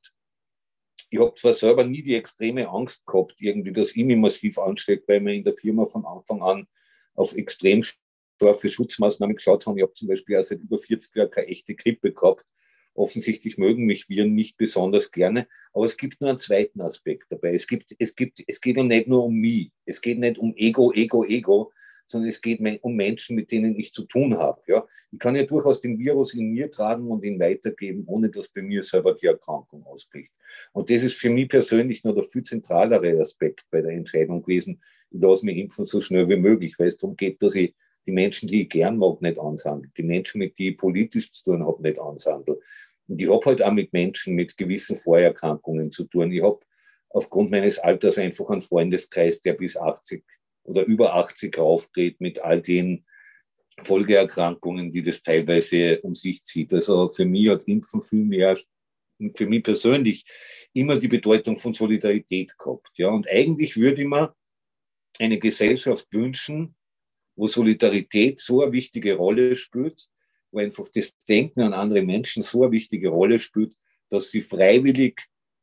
Speaker 2: ich habe zwar selber nie die extreme Angst gehabt, irgendwie, dass ich mich massiv anstecke, weil wir in der Firma von Anfang an auf extrem scharfe Schutzmaßnahmen geschaut haben. Ich habe zum Beispiel auch seit über 40 Jahren keine echte Grippe gehabt. Offensichtlich mögen mich Viren nicht besonders gerne, aber es gibt nur einen zweiten Aspekt dabei. Es geht ja nicht nur um mich. Es geht nicht um Ego, sondern es geht um Menschen, mit denen ich zu tun habe. Ja? Ich kann ja durchaus den Virus in mir tragen und ihn weitergeben, ohne dass bei mir selber die Erkrankung ausbricht. Und das ist für mich persönlich noch der viel zentralere Aspekt bei der Entscheidung gewesen, ich lasse mich impfen so schnell wie möglich, weil es darum geht, dass ich die Menschen, die ich gern mag, nicht anshandle, die Menschen, mit denen ich politisch zu tun habe, nicht anshandle. Und ich habe halt auch mit Menschen mit gewissen Vorerkrankungen zu tun. Ich habe aufgrund meines Alters einfach einen Freundeskreis, der bis 80 oder über 80 raufgeht mit all den Folgeerkrankungen, die das teilweise um sich zieht. Also für mich hat Impfen viel mehr, für mich persönlich, immer die Bedeutung von Solidarität gehabt. Ja, und eigentlich würde ich mir eine Gesellschaft wünschen, wo Solidarität so eine wichtige Rolle spielt, wo einfach das Denken an andere Menschen so eine wichtige Rolle spielt, dass sie freiwillig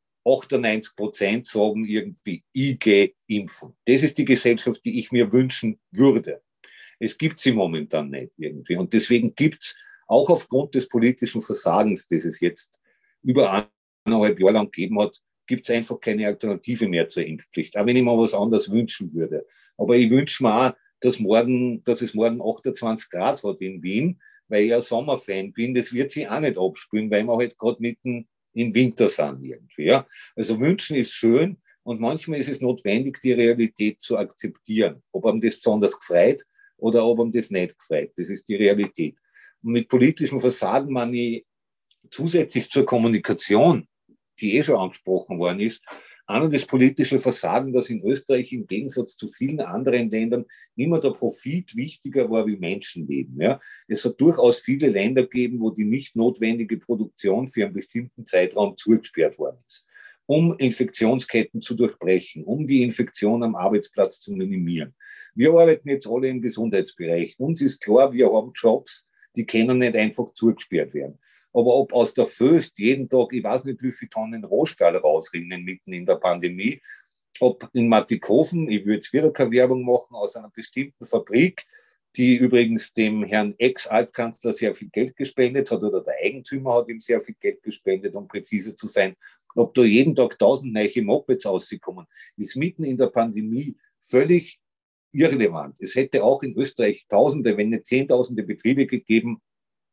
Speaker 2: 98% sagen irgendwie, ich gehe impfen. Das ist die Gesellschaft, die ich mir wünschen würde. Es gibt sie momentan nicht irgendwie. Und deswegen gibt es auch aufgrund des politischen Versagens, das es jetzt über 1,5 Jahre lang gegeben hat, gibt es einfach keine Alternative mehr zur Impfpflicht. Auch wenn ich mir was anderes wünschen würde. Aber ich wünsche mir auch, dass es morgen 28 Grad hat in Wien, weil ich ein Sommerfan bin. Das wird sich auch nicht abspülen, weil wir halt gerade mitten im Winter sind irgendwie. Ja? Also wünschen ist schön und manchmal ist es notwendig, die Realität zu akzeptieren. Ob einem das besonders gefreut oder ob einem das nicht gefreut. Das ist die Realität. Und mit politischem Versagen meine ich zusätzlich zur Kommunikation, die schon angesprochen worden ist, das politische Versagen, dass in Österreich im Gegensatz zu vielen anderen Ländern immer der Profit wichtiger war wie Menschenleben. Ja. Es hat durchaus viele Länder gegeben, wo die nicht notwendige Produktion für einen bestimmten Zeitraum zugesperrt worden ist, um Infektionsketten zu durchbrechen, um die Infektion am Arbeitsplatz zu minimieren. Wir arbeiten jetzt alle im Gesundheitsbereich. Uns ist klar, wir haben Jobs, die können nicht einfach zugesperrt werden. Aber ob aus der Föst jeden Tag, ich weiß nicht, wie viele Tonnen Rohstahl rausrinnen mitten in der Pandemie, ob in Mattighofen, ich würde jetzt wieder keine Werbung machen, aus einer bestimmten Fabrik, die übrigens dem Herrn Ex-Altkanzler sehr viel Geld gespendet hat oder der Eigentümer hat ihm sehr viel Geld gespendet, um präzise zu sein, ob da jeden Tag 1000 neue Mopeds rauskommen, ist mitten in der Pandemie völlig irrelevant. Es hätte auch in Österreich Tausende, wenn nicht Zehntausende Betriebe gegeben,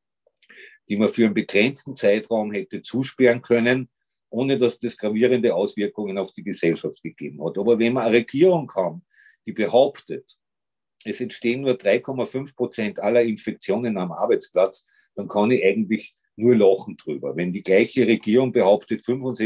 Speaker 2: die man für einen begrenzten Zeitraum hätte zusperren können, ohne dass das gravierende Auswirkungen auf die Gesellschaft gegeben hat. Aber wenn man eine Regierung haben, die behauptet, es entstehen nur 3,5% aller Infektionen am Arbeitsplatz, dann kann ich eigentlich nur lachen drüber. Wenn die gleiche Regierung behauptet,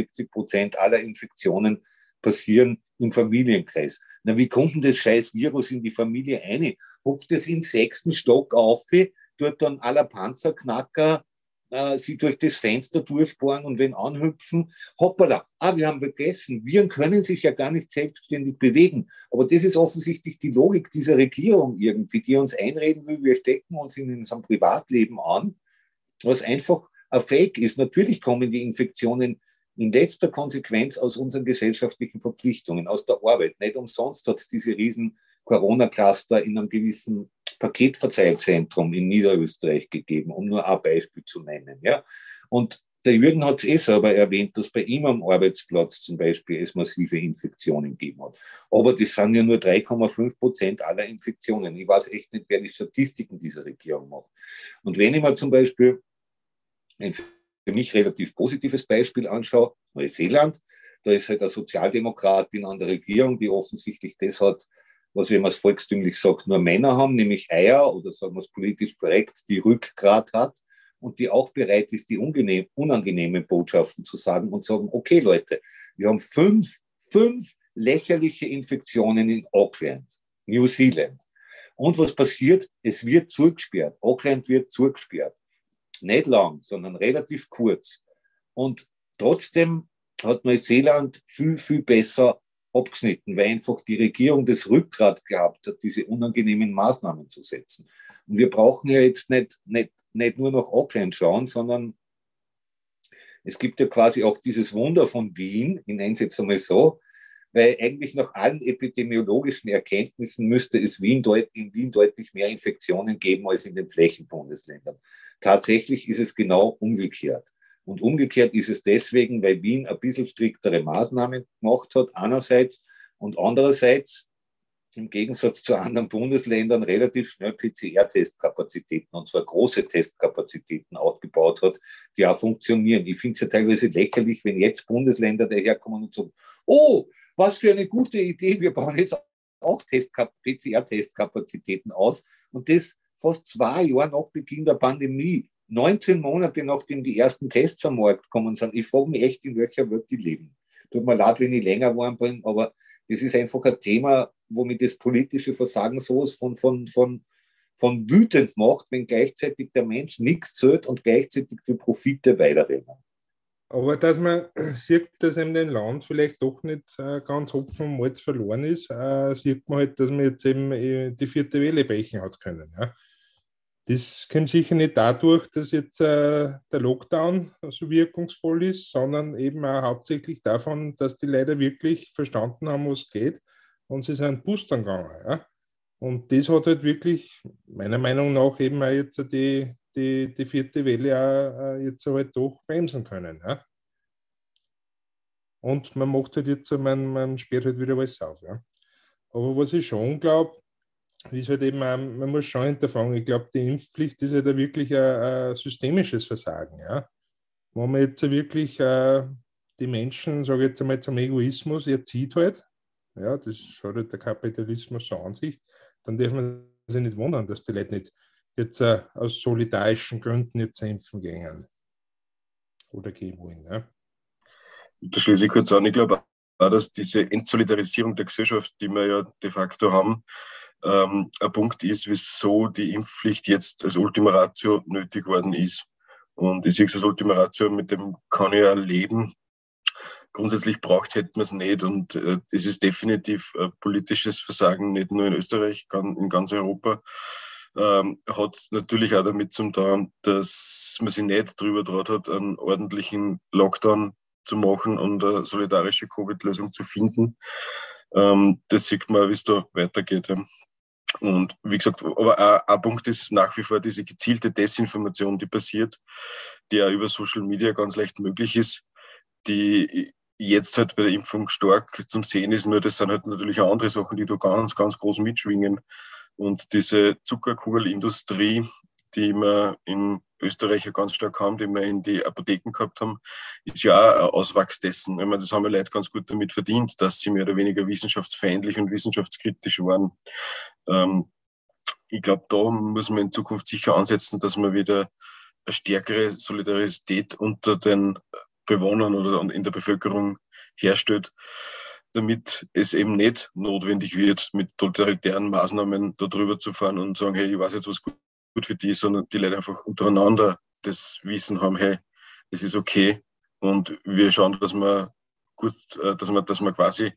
Speaker 2: 75% aller Infektionen passieren im Familienkreis. Na, wie kommt denn das scheiß Virus in die Familie rein? Hupft es in den 6. Stock auf, tut dann aller Panzerknacker sie durch das Fenster durchbohren und wenn anhüpfen, hoppala, wir haben vergessen, Viren können sich ja gar nicht selbstständig bewegen. Aber das ist offensichtlich die Logik dieser Regierung irgendwie, die uns einreden will, wir stecken uns in unserem Privatleben an, was einfach ein Fake ist. Natürlich kommen die Infektionen in letzter Konsequenz aus unseren gesellschaftlichen Verpflichtungen, aus der Arbeit. Nicht umsonst hat es diese riesen Corona-Cluster in einem gewissen Paketverteilzentrum in Niederösterreich gegeben, um nur ein Beispiel zu nennen. Ja? Und der Jürgen hat es selber erwähnt, dass bei ihm am Arbeitsplatz zum Beispiel es massive Infektionen gegeben hat. Aber das sind ja nur 3,5% aller Infektionen. Ich weiß echt nicht, wer die Statistiken dieser Regierung macht. Und wenn ich mir zum Beispiel ein für mich relativ positives Beispiel anschaue, Neuseeland, da ist halt eine Sozialdemokratin an der Regierung, die offensichtlich das hat, was, wenn man es volkstümlich sagt, nur Männer haben, nämlich Eier oder sagen wir es politisch korrekt, die Rückgrat hat und die auch bereit ist, die unangenehmen Botschaften zu sagen und sagen, okay Leute, wir haben fünf lächerliche Infektionen in Auckland, New Zealand. Und was passiert? Es wird zugesperrt. Auckland wird zugesperrt. Nicht lang, sondern relativ kurz. Und trotzdem hat Neuseeland viel besser abgeschnitten, weil einfach die Regierung das Rückgrat gehabt hat, diese unangenehmen Maßnahmen zu setzen. Und wir brauchen ja jetzt nicht nur nach Auckland schauen, sondern es gibt ja quasi auch dieses Wunder von Wien, ich nenne es jetzt einmal so, weil eigentlich nach allen epidemiologischen Erkenntnissen müsste es in Wien deutlich mehr Infektionen geben als in den Flächenbundesländern. Tatsächlich ist es genau umgekehrt. Und umgekehrt ist es deswegen, weil Wien ein bisschen striktere Maßnahmen gemacht hat, einerseits, und andererseits im Gegensatz zu anderen Bundesländern relativ schnell PCR-Testkapazitäten, und zwar große Testkapazitäten aufgebaut hat, die auch funktionieren. Ich finde es ja teilweise lächerlich, wenn jetzt Bundesländer daherkommen und sagen, oh, was für eine gute Idee, wir bauen jetzt auch PCR-Testkapazitäten aus, und das fast 2 Jahre nach Beginn der Pandemie, 19 Monate nachdem die ersten Tests am Markt gekommen sind. Ich frage mich echt, in welcher Welt die leben. Tut mir leid, wenn ich länger warm bin, aber das ist einfach ein Thema, wo mich das politische Versagen sowas von wütend macht, wenn gleichzeitig der Mensch nichts zählt und gleichzeitig die Profite weiterrennen.
Speaker 5: Aber dass man sieht, dass in dem Land vielleicht doch nicht ganz Hopfen und Malz verloren ist, sieht man halt, dass man jetzt eben die 4. Welle brechen hat können. Ja. Das kommt sicher nicht dadurch, dass jetzt der Lockdown so wirkungsvoll ist, sondern eben auch hauptsächlich davon, dass die Leute wirklich verstanden haben, was geht, und sie sind boostern gegangen. Ja. Und das hat halt wirklich, meiner Meinung nach, eben auch jetzt die 4. Welle auch jetzt halt doch bremsen können. Ja. Und man macht halt jetzt, man sperrt halt wieder alles auf. Ja. Aber was ich schon glaube, ist halt eben, man muss schon hinterfragen, ich glaube, die Impfpflicht ist halt wirklich ein systemisches Versagen. Ja. Wo man jetzt wirklich die Menschen, sage ich jetzt einmal, zum Egoismus erzieht halt, ja, das hat halt der Kapitalismus so an sich, dann darf man sich nicht wundern, dass die Leute nicht jetzt aus solidarischen Gründen jetzt impfen gehen oder gehen wollen. Ja.
Speaker 3: Da schließe ich kurz an, ich glaube auch, dass diese Entsolidarisierung der Gesellschaft, die wir ja de facto haben, ein Punkt ist, wieso die Impfpflicht jetzt als Ultima Ratio nötig worden ist. Und ich sehe es als Ultima Ratio, mit dem kann ich ja leben. Grundsätzlich hätten wir es nicht, und es ist definitiv ein politisches Versagen, nicht nur in Österreich, in ganz Europa. Hat natürlich auch damit zu tun, dass man sich nicht drüber traut hat, einen ordentlichen Lockdown zu machen und eine solidarische Covid-Lösung zu finden. Das sieht man, wie es da weitergeht. Ja. Und wie gesagt, aber ein Punkt ist nach wie vor diese gezielte Desinformation, die passiert, die ja über Social Media ganz leicht möglich ist, die jetzt halt bei der Impfung stark zum Sehen ist, nur das sind halt natürlich auch andere Sachen, die da ganz, ganz groß mitschwingen. Und diese Zuckerkugelindustrie, die wir in Österreich ja ganz stark haben, die wir in die Apotheken gehabt haben, ist ja auch ein Auswachs dessen. Ich meine, das haben wir Leute ganz gut damit verdient, dass sie mehr oder weniger wissenschaftsfeindlich und wissenschaftskritisch waren. Ich glaube, da muss man in Zukunft sicher ansetzen, dass man wieder eine stärkere Solidarität unter den Bewohnern oder in der Bevölkerung herstellt, damit es eben nicht notwendig wird, mit totalitären Maßnahmen da drüber zu fahren und sagen, hey, ich weiß jetzt, was gut für die ist, sondern die Leute einfach untereinander das Wissen haben, hey, es ist okay und wir schauen, dass wir gut, dass wir quasi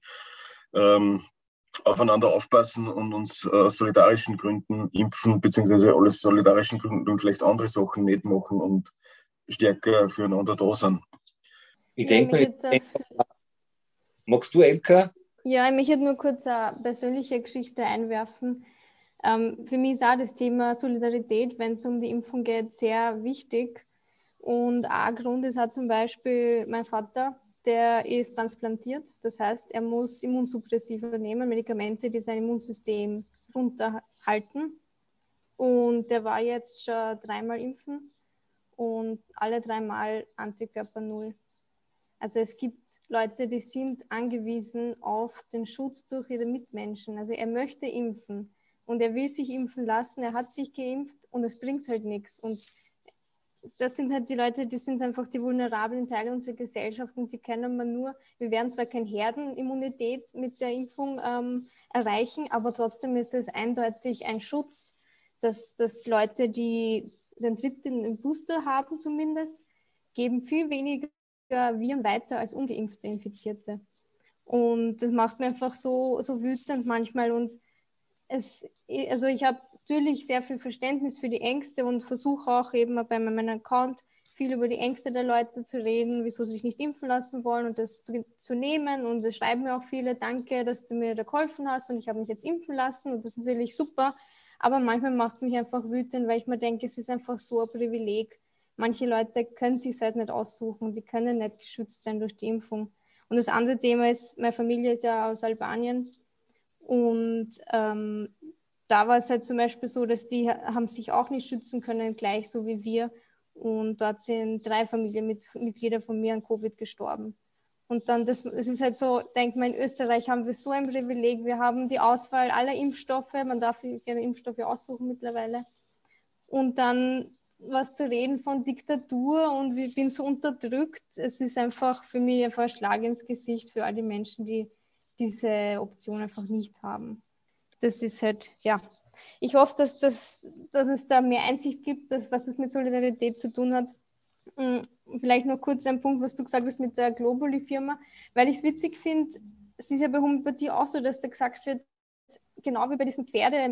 Speaker 3: aufeinander aufpassen und uns aus solidarischen Gründen impfen, beziehungsweise alles solidarischen Gründen und vielleicht andere Sachen nicht machen und stärker füreinander da sind.
Speaker 2: Ich denke, magst du, Elka?
Speaker 4: Ja, ich möchte nur kurz eine persönliche Geschichte einwerfen. Für mich ist auch das Thema Solidarität, wenn es um die Impfung geht, sehr wichtig. Und ein Grund ist auch zum Beispiel mein Vater, der ist transplantiert. Das heißt, er muss Immunsuppressiva nehmen, Medikamente, die sein Immunsystem runterhalten. Und der war jetzt schon 3-mal impfen und alle 3-mal Antikörper 0. Also es gibt Leute, die sind angewiesen auf den Schutz durch ihre Mitmenschen. Also er möchte impfen und er will sich impfen lassen, er hat sich geimpft und es bringt halt nichts. Und das sind halt die Leute, die sind einfach die vulnerablen Teile unserer Gesellschaft und die können wir nur, wir werden zwar keine Herdenimmunität mit der Impfung erreichen, aber trotzdem ist es eindeutig ein Schutz, dass Leute, die den dritten Booster haben zumindest, geben viel weniger Viren weiter als ungeimpfte Infizierte. Und das macht mir einfach so wütend manchmal und also ich habe natürlich sehr viel Verständnis für die Ängste und versuche auch eben bei meinem Account viel über die Ängste der Leute zu reden, wieso sie sich nicht impfen lassen wollen und das zu nehmen. Und es schreiben mir auch viele, danke, dass du mir da geholfen hast und ich habe mich jetzt impfen lassen und das ist natürlich super. Aber manchmal macht es mich einfach wütend, weil ich mir denke, es ist einfach so ein Privileg. Manche Leute können sich es halt nicht aussuchen, die können nicht geschützt sein durch die Impfung. Und das andere Thema ist, meine Familie ist ja aus Albanien. Und da war es halt zum Beispiel so, dass die haben sich auch nicht schützen können, gleich so wie wir. Und dort sind 3 Familienmitglieder von mir an Covid gestorben. Und dann, es ist halt so, denkt man, in Österreich haben wir so ein Privileg. Wir haben die Auswahl aller Impfstoffe. Man darf sich die Impfstoffe aussuchen mittlerweile. Und dann was zu reden von Diktatur und ich bin so unterdrückt. Es ist einfach für mich einfach ein Schlag ins Gesicht für all die Menschen, die diese Option einfach nicht haben. Das ist halt, ja. Ich hoffe, dass es da mehr Einsicht gibt, was es mit Solidarität zu tun hat. Vielleicht noch kurz ein Punkt, was du gesagt hast mit der Globuli-Firma, weil ich es witzig finde, es ist ja bei Homöopathie auch so, dass da gesagt wird, genau wie bei diesen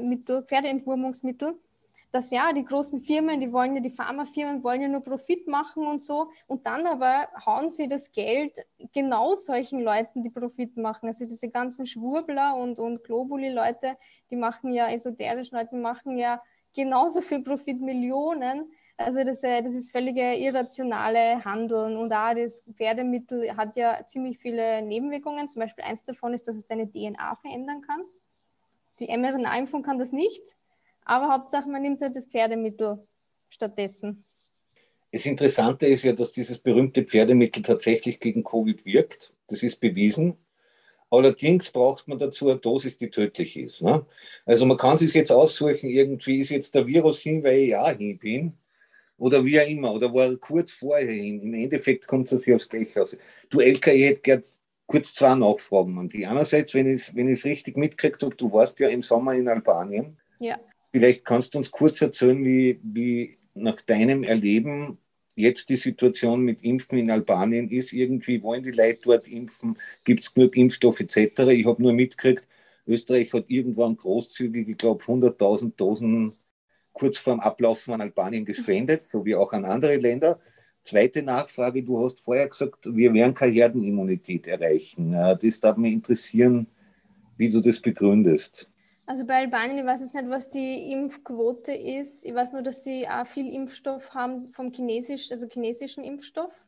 Speaker 4: Pferdeentwurmungsmitteln, dass ja, die großen Firmen, die Pharmafirmen wollen ja nur Profit machen und so und dann aber hauen sie das Geld genau solchen Leuten, die Profit machen. Also diese ganzen Schwurbler und Globuli-Leute, die machen ja, esoterischen Leute machen ja genauso viel Profit, Millionen. Also das ist völlige irrationale Handeln und auch das Pferdemittel hat ja ziemlich viele Nebenwirkungen. Zum Beispiel eins davon ist, dass es deine DNA verändern kann. Die mRNA-Impfung kann das nicht. Aber Hauptsache, man nimmt halt das Pferdemittel stattdessen.
Speaker 2: Das Interessante ist ja, dass dieses berühmte Pferdemittel tatsächlich gegen Covid wirkt. Das ist bewiesen. Allerdings braucht man dazu eine Dosis, die tödlich ist. Ne? Also man kann sich jetzt aussuchen, irgendwie ist jetzt der Virus hin, weil ich ja hin bin. Oder wie auch immer. Oder war er kurz vorher hin. Im Endeffekt kommt es sich aufs Gleiche aus. Du, Elka, ich hätte gerne kurz 2 Nachfragen an die. Einerseits, wenn ich es richtig mitgekriegt habe, du warst ja im Sommer in Albanien.
Speaker 4: Ja.
Speaker 2: Vielleicht kannst du uns kurz erzählen, wie nach deinem Erleben jetzt die Situation mit Impfen in Albanien ist. Irgendwie wollen die Leute dort impfen, gibt es genug Impfstoff etc. Ich habe nur mitgekriegt, Österreich hat irgendwann großzügig, ich glaube 100.000 Dosen kurz vorm Ablaufen an Albanien gespendet, so wie auch an andere Länder. Zweite Nachfrage, du hast vorher gesagt, wir werden keine Herdenimmunität erreichen. Das darf mich interessieren, wie du das begründest.
Speaker 4: Also bei Albanien, ich weiß jetzt nicht, was die Impfquote ist. Ich weiß nur, dass sie auch viel Impfstoff haben vom chinesischen Impfstoff.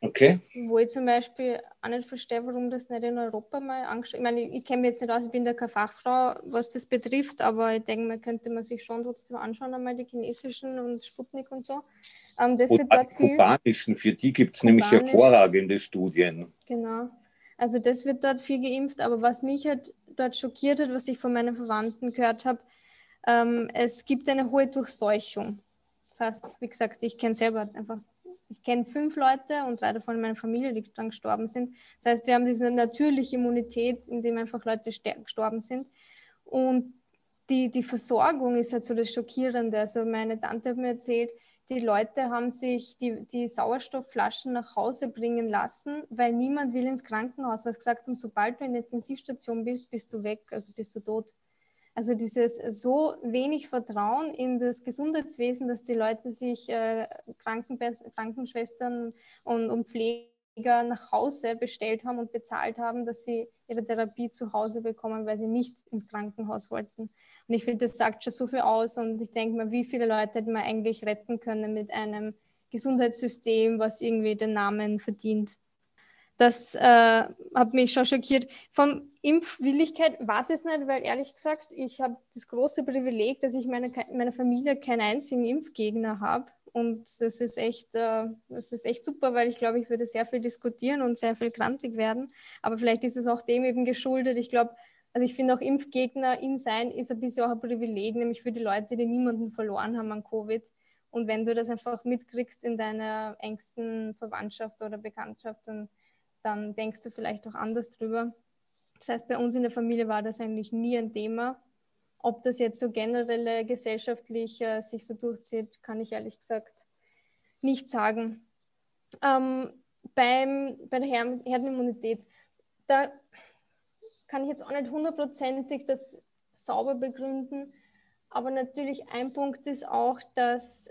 Speaker 2: Okay.
Speaker 4: Wo ich zum Beispiel auch nicht verstehe, warum das nicht in Europa mal angeschaut. Ich meine, ich kenne mich jetzt nicht aus, ich bin da keine Fachfrau, was das betrifft, aber ich denke, könnte man sich schon trotzdem anschauen, einmal die chinesischen und Sputnik und so. Das wird
Speaker 2: Oder
Speaker 4: dort
Speaker 2: die
Speaker 4: viel.
Speaker 2: kubanischen, für die gibt es nämlich hervorragende Studien.
Speaker 4: Genau. Also das wird dort viel geimpft, aber was mich halt dort schockiert hat, was ich von meinen Verwandten gehört habe, es gibt eine hohe Durchseuchung. Das heißt, wie gesagt, ich kenne 5 Leute und 3 davon in meiner Familie, die dann gestorben sind. Das heißt, wir haben diese natürliche Immunität, in dem einfach Leute gestorben sind. Und die Versorgung ist halt so das Schockierende. Also meine Tante hat mir erzählt, die Leute haben sich die Sauerstoffflaschen nach Hause bringen lassen, weil niemand will ins Krankenhaus, weil sie gesagt haben, sobald du in der Intensivstation bist, bist du weg, also bist du tot. Also dieses so wenig Vertrauen in das Gesundheitswesen, dass die Leute sich Krankenschwestern und Pfleger nach Hause bestellt haben und bezahlt haben, dass sie ihre Therapie zu Hause bekommen, weil sie nicht ins Krankenhaus wollten. Und ich finde, das sagt schon so viel aus. Und ich denke mal, wie viele Leute hätte man eigentlich retten können mit einem Gesundheitssystem, was irgendwie den Namen verdient. Das hat mich schon schockiert. Von Impfwilligkeit weiß ich es nicht, weil ehrlich gesagt, ich habe das große Privileg, dass ich meiner Familie keinen einzigen Impfgegner habe. Und das ist echt super, weil ich glaube, ich würde sehr viel diskutieren und sehr viel grantig werden. Aber vielleicht ist es auch dem eben geschuldet. Ich glaube, also ich finde auch Impfgegner in sein ist ein bisschen auch ein Privileg, nämlich für die Leute, die niemanden verloren haben an Covid. Und wenn du das einfach mitkriegst in deiner engsten Verwandtschaft oder Bekanntschaft, dann denkst du vielleicht auch anders drüber. Das heißt, bei uns in der Familie war das eigentlich nie ein Thema. Ob das jetzt so generell gesellschaftlich sich so durchzieht, kann ich ehrlich gesagt nicht sagen. Bei der Herdenimmunität, da kann ich jetzt auch nicht hundertprozentig das sauber begründen, aber natürlich ein Punkt ist auch, dass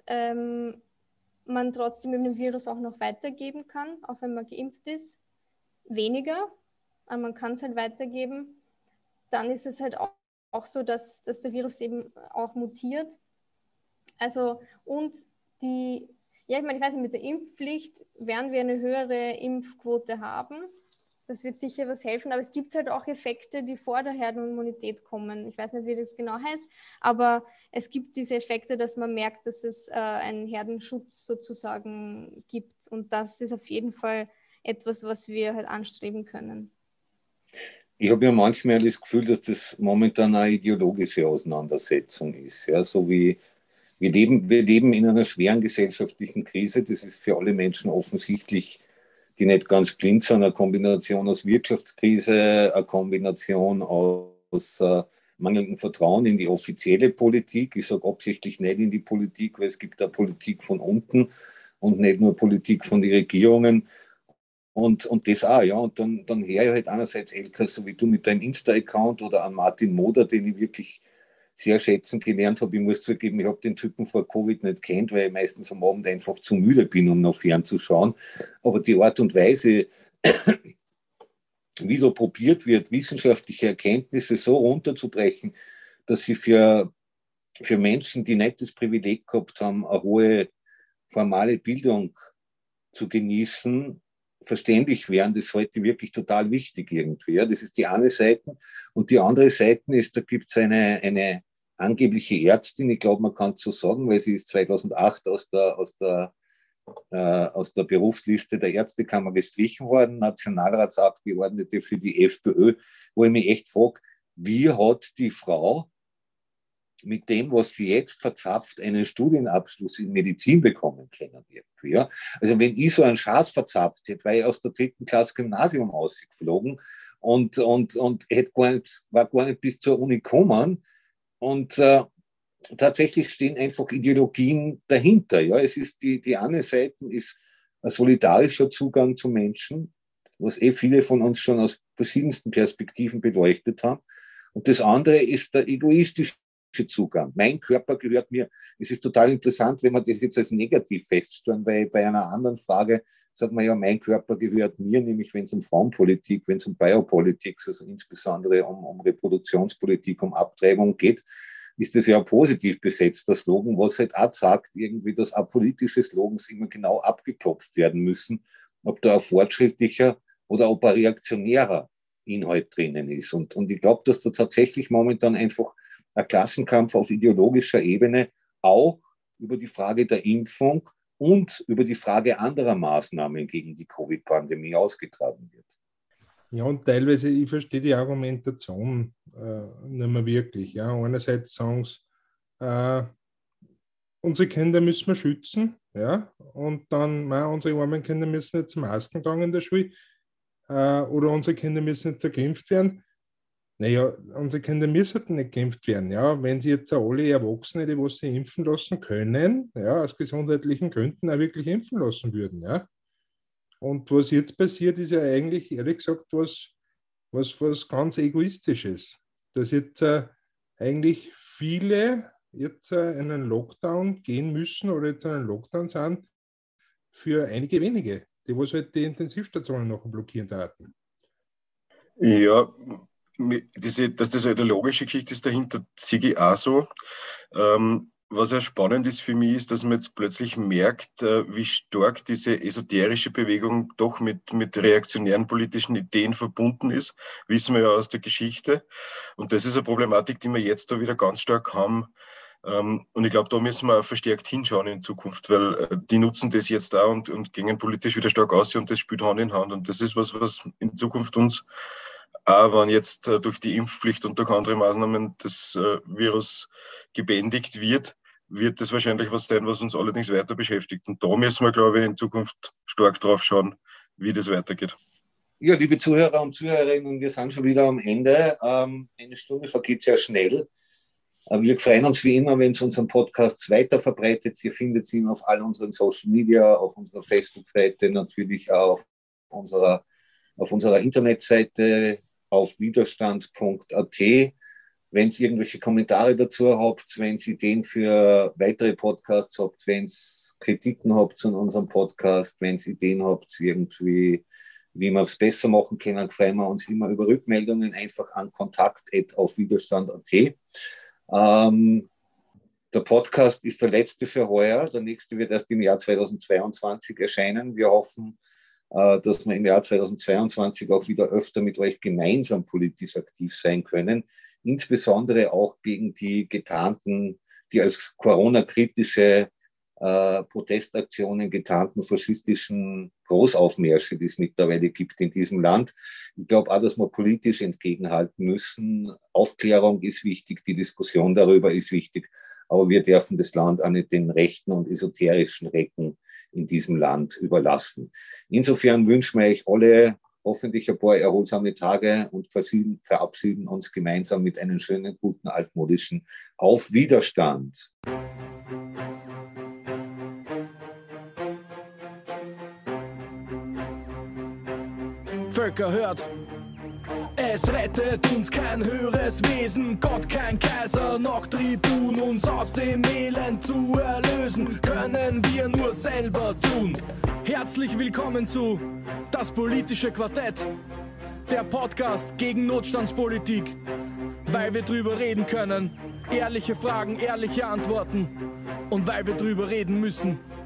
Speaker 4: man trotzdem den Virus auch noch weitergeben kann, auch wenn man geimpft ist. Weniger, aber man kann es halt weitergeben. Dann ist es halt auch so, dass der Virus eben auch mutiert. Also und ich weiß nicht, mit der Impfpflicht werden wir eine höhere Impfquote haben. Das wird sicher was helfen, aber es gibt halt auch Effekte, die vor der Herdenimmunität kommen. Ich weiß nicht, wie das genau heißt, aber es gibt diese Effekte, dass man merkt, dass es einen Herdenschutz sozusagen gibt. Und das ist auf jeden Fall etwas, was wir halt anstreben können.
Speaker 2: Ich habe ja manchmal das Gefühl, dass das momentan eine ideologische Auseinandersetzung ist. Ja, so wie wir leben in einer schweren gesellschaftlichen Krise. Das ist für alle Menschen offensichtlich, die nicht ganz blind sind, eine Kombination aus Wirtschaftskrise, eine Kombination aus mangelndem Vertrauen in die offizielle Politik. Ich sage absichtlich nicht in die Politik, weil es gibt da Politik von unten und nicht nur Politik von den Regierungen. Und das auch, ja. Und dann her ich halt einerseits Elke, so wie du mit deinem Insta-Account oder an Martin Moder, den ich wirklich sehr schätzen gelernt habe. Ich muss zugeben, ich habe den Typen vor Covid nicht kennt, weil ich meistens am Abend einfach zu müde bin, um noch fernzuschauen. Aber die Art und Weise, wie so probiert wird, wissenschaftliche Erkenntnisse so runterzubrechen, dass sie für Menschen, die nicht das Privileg gehabt haben, eine hohe formale Bildung zu genießen, verständlich wären, das halte ich wirklich total wichtig irgendwie. Ja. Das ist die eine Seite. Und die andere Seite ist, da gibt es eine angebliche Ärztin, ich glaube, man kann es so sagen, weil sie ist 2008 aus der Berufsliste der Ärztekammer gestrichen worden, Nationalratsabgeordnete für die FPÖ, wo ich mich echt frage, wie hat die Frau mit dem, was sie jetzt verzapft, einen Studienabschluss in Medizin bekommen können. Irgendwie, ja? Also wenn ich so einen Schatz verzapft hätte, wäre ich aus der 3. Klasse Gymnasium ausgeflogen und war gar nicht bis zur Uni gekommen. Und tatsächlich stehen einfach Ideologien dahinter. Ja? Es ist die eine Seite ist ein solidarischer Zugang zu Menschen, was viele von uns schon aus verschiedensten Perspektiven beleuchtet haben. Und das andere ist der egoistische Zugang. Mein Körper gehört mir. Es ist total interessant, wenn man das jetzt als negativ feststellen, weil bei einer anderen Frage sagt man ja, mein Körper gehört mir, nämlich wenn es um Frauenpolitik, wenn es um Biopolitik, also insbesondere um Reproduktionspolitik, um Abtreibung geht, ist das ja ein positiv besetzter Slogan, was halt auch sagt, irgendwie, dass apolitische Slogans immer genau abgeklopft werden müssen, ob da ein fortschrittlicher oder ob ein reaktionärer Inhalt drinnen ist. Und ich glaube, dass da tatsächlich momentan einfach ein Klassenkampf auf ideologischer Ebene auch über die Frage der Impfung und über die Frage anderer Maßnahmen gegen die Covid-Pandemie ausgetragen wird.
Speaker 5: Ja, und teilweise, ich verstehe die Argumentation nicht mehr wirklich. Ja. Einerseits sagen sie, unsere Kinder müssen wir schützen, ja, und dann, unsere armen Kinder müssen jetzt Masken tragen in der Schule, oder unsere Kinder müssen jetzt geimpft werden. Naja, unsere Kinder müssen nicht geimpft werden, ja, wenn sie jetzt alle Erwachsene, die was sie impfen lassen können, ja, aus gesundheitlichen Gründen auch wirklich impfen lassen würden, ja. Und was jetzt passiert, ist ja eigentlich, ehrlich gesagt, was ganz Egoistisches. Dass jetzt eigentlich viele jetzt in einen Lockdown gehen müssen oder jetzt in einen Lockdown sind für einige wenige, die was halt die Intensivstationen noch blockieren hatten.
Speaker 3: Ja, dass das eine logische Geschichte ist dahinter, sehe ich auch so. Was ja spannend ist für mich, ist, dass man jetzt plötzlich merkt, wie stark diese esoterische Bewegung doch mit reaktionären politischen Ideen verbunden ist. Wissen wir ja aus der Geschichte. Und das ist eine Problematik, die wir jetzt da wieder ganz stark haben. Und ich glaube, da müssen wir verstärkt hinschauen in Zukunft, weil die nutzen das jetzt auch und gehen politisch wieder stark aus und das spielt Hand in Hand. Und das ist was in Zukunft uns auch, wenn jetzt durch die Impfpflicht und durch andere Maßnahmen das Virus gebändigt wird das wahrscheinlich was sein, was uns allerdings weiter beschäftigt. Und da müssen wir, glaube ich, in Zukunft stark drauf schauen, wie das weitergeht.
Speaker 2: Ja, liebe Zuhörer und Zuhörerinnen, wir sind schon wieder am Ende. Eine Stunde vergeht sehr schnell. Wir freuen uns wie immer, wenn es unseren Podcast weiter verbreitet. Ihr findet ihn auf all unseren Social Media, auf unserer Facebook-Seite, natürlich auch auf unserer Internetseite auf widerstand.at. Wenn ihr irgendwelche Kommentare dazu habt, wenn ihr Ideen für weitere Podcasts habt, wenn ihr Kritiken habt an unserem Podcast, wenn ihr Ideen habt, irgendwie, wie wir es besser machen können, freuen wir uns immer über Rückmeldungen, einfach an kontakt@aufwiderstand.at. Der Podcast ist der letzte für heuer. Der nächste wird erst im Jahr 2022 erscheinen. Wir hoffen, dass wir im Jahr 2022 auch wieder öfter mit euch gemeinsam politisch aktiv sein können. Insbesondere auch gegen die als Corona-kritische Protestaktionen getarnten faschistischen Großaufmärsche, die es mittlerweile gibt in diesem Land. Ich glaube auch, dass wir politisch entgegenhalten müssen. Aufklärung ist wichtig, die Diskussion darüber ist wichtig, aber wir dürfen das Land auch nicht den rechten und esoterischen Recken in diesem Land überlassen. Insofern wünschen wir euch alle hoffentlich ein paar erholsame Tage und verabschieden uns gemeinsam mit einem schönen, guten, altmodischen Auf Widerstand.
Speaker 1: Völker hört, es rettet uns kein höheres Wesen, Gott kein Kaiser, noch Tribun, uns aus dem Elend zu erlösen, können wir nur selber tun. Herzlich willkommen zu Das politische Quartett, der Podcast gegen Notstandspolitik, weil wir drüber reden können, ehrliche Fragen, ehrliche Antworten und weil wir drüber reden müssen.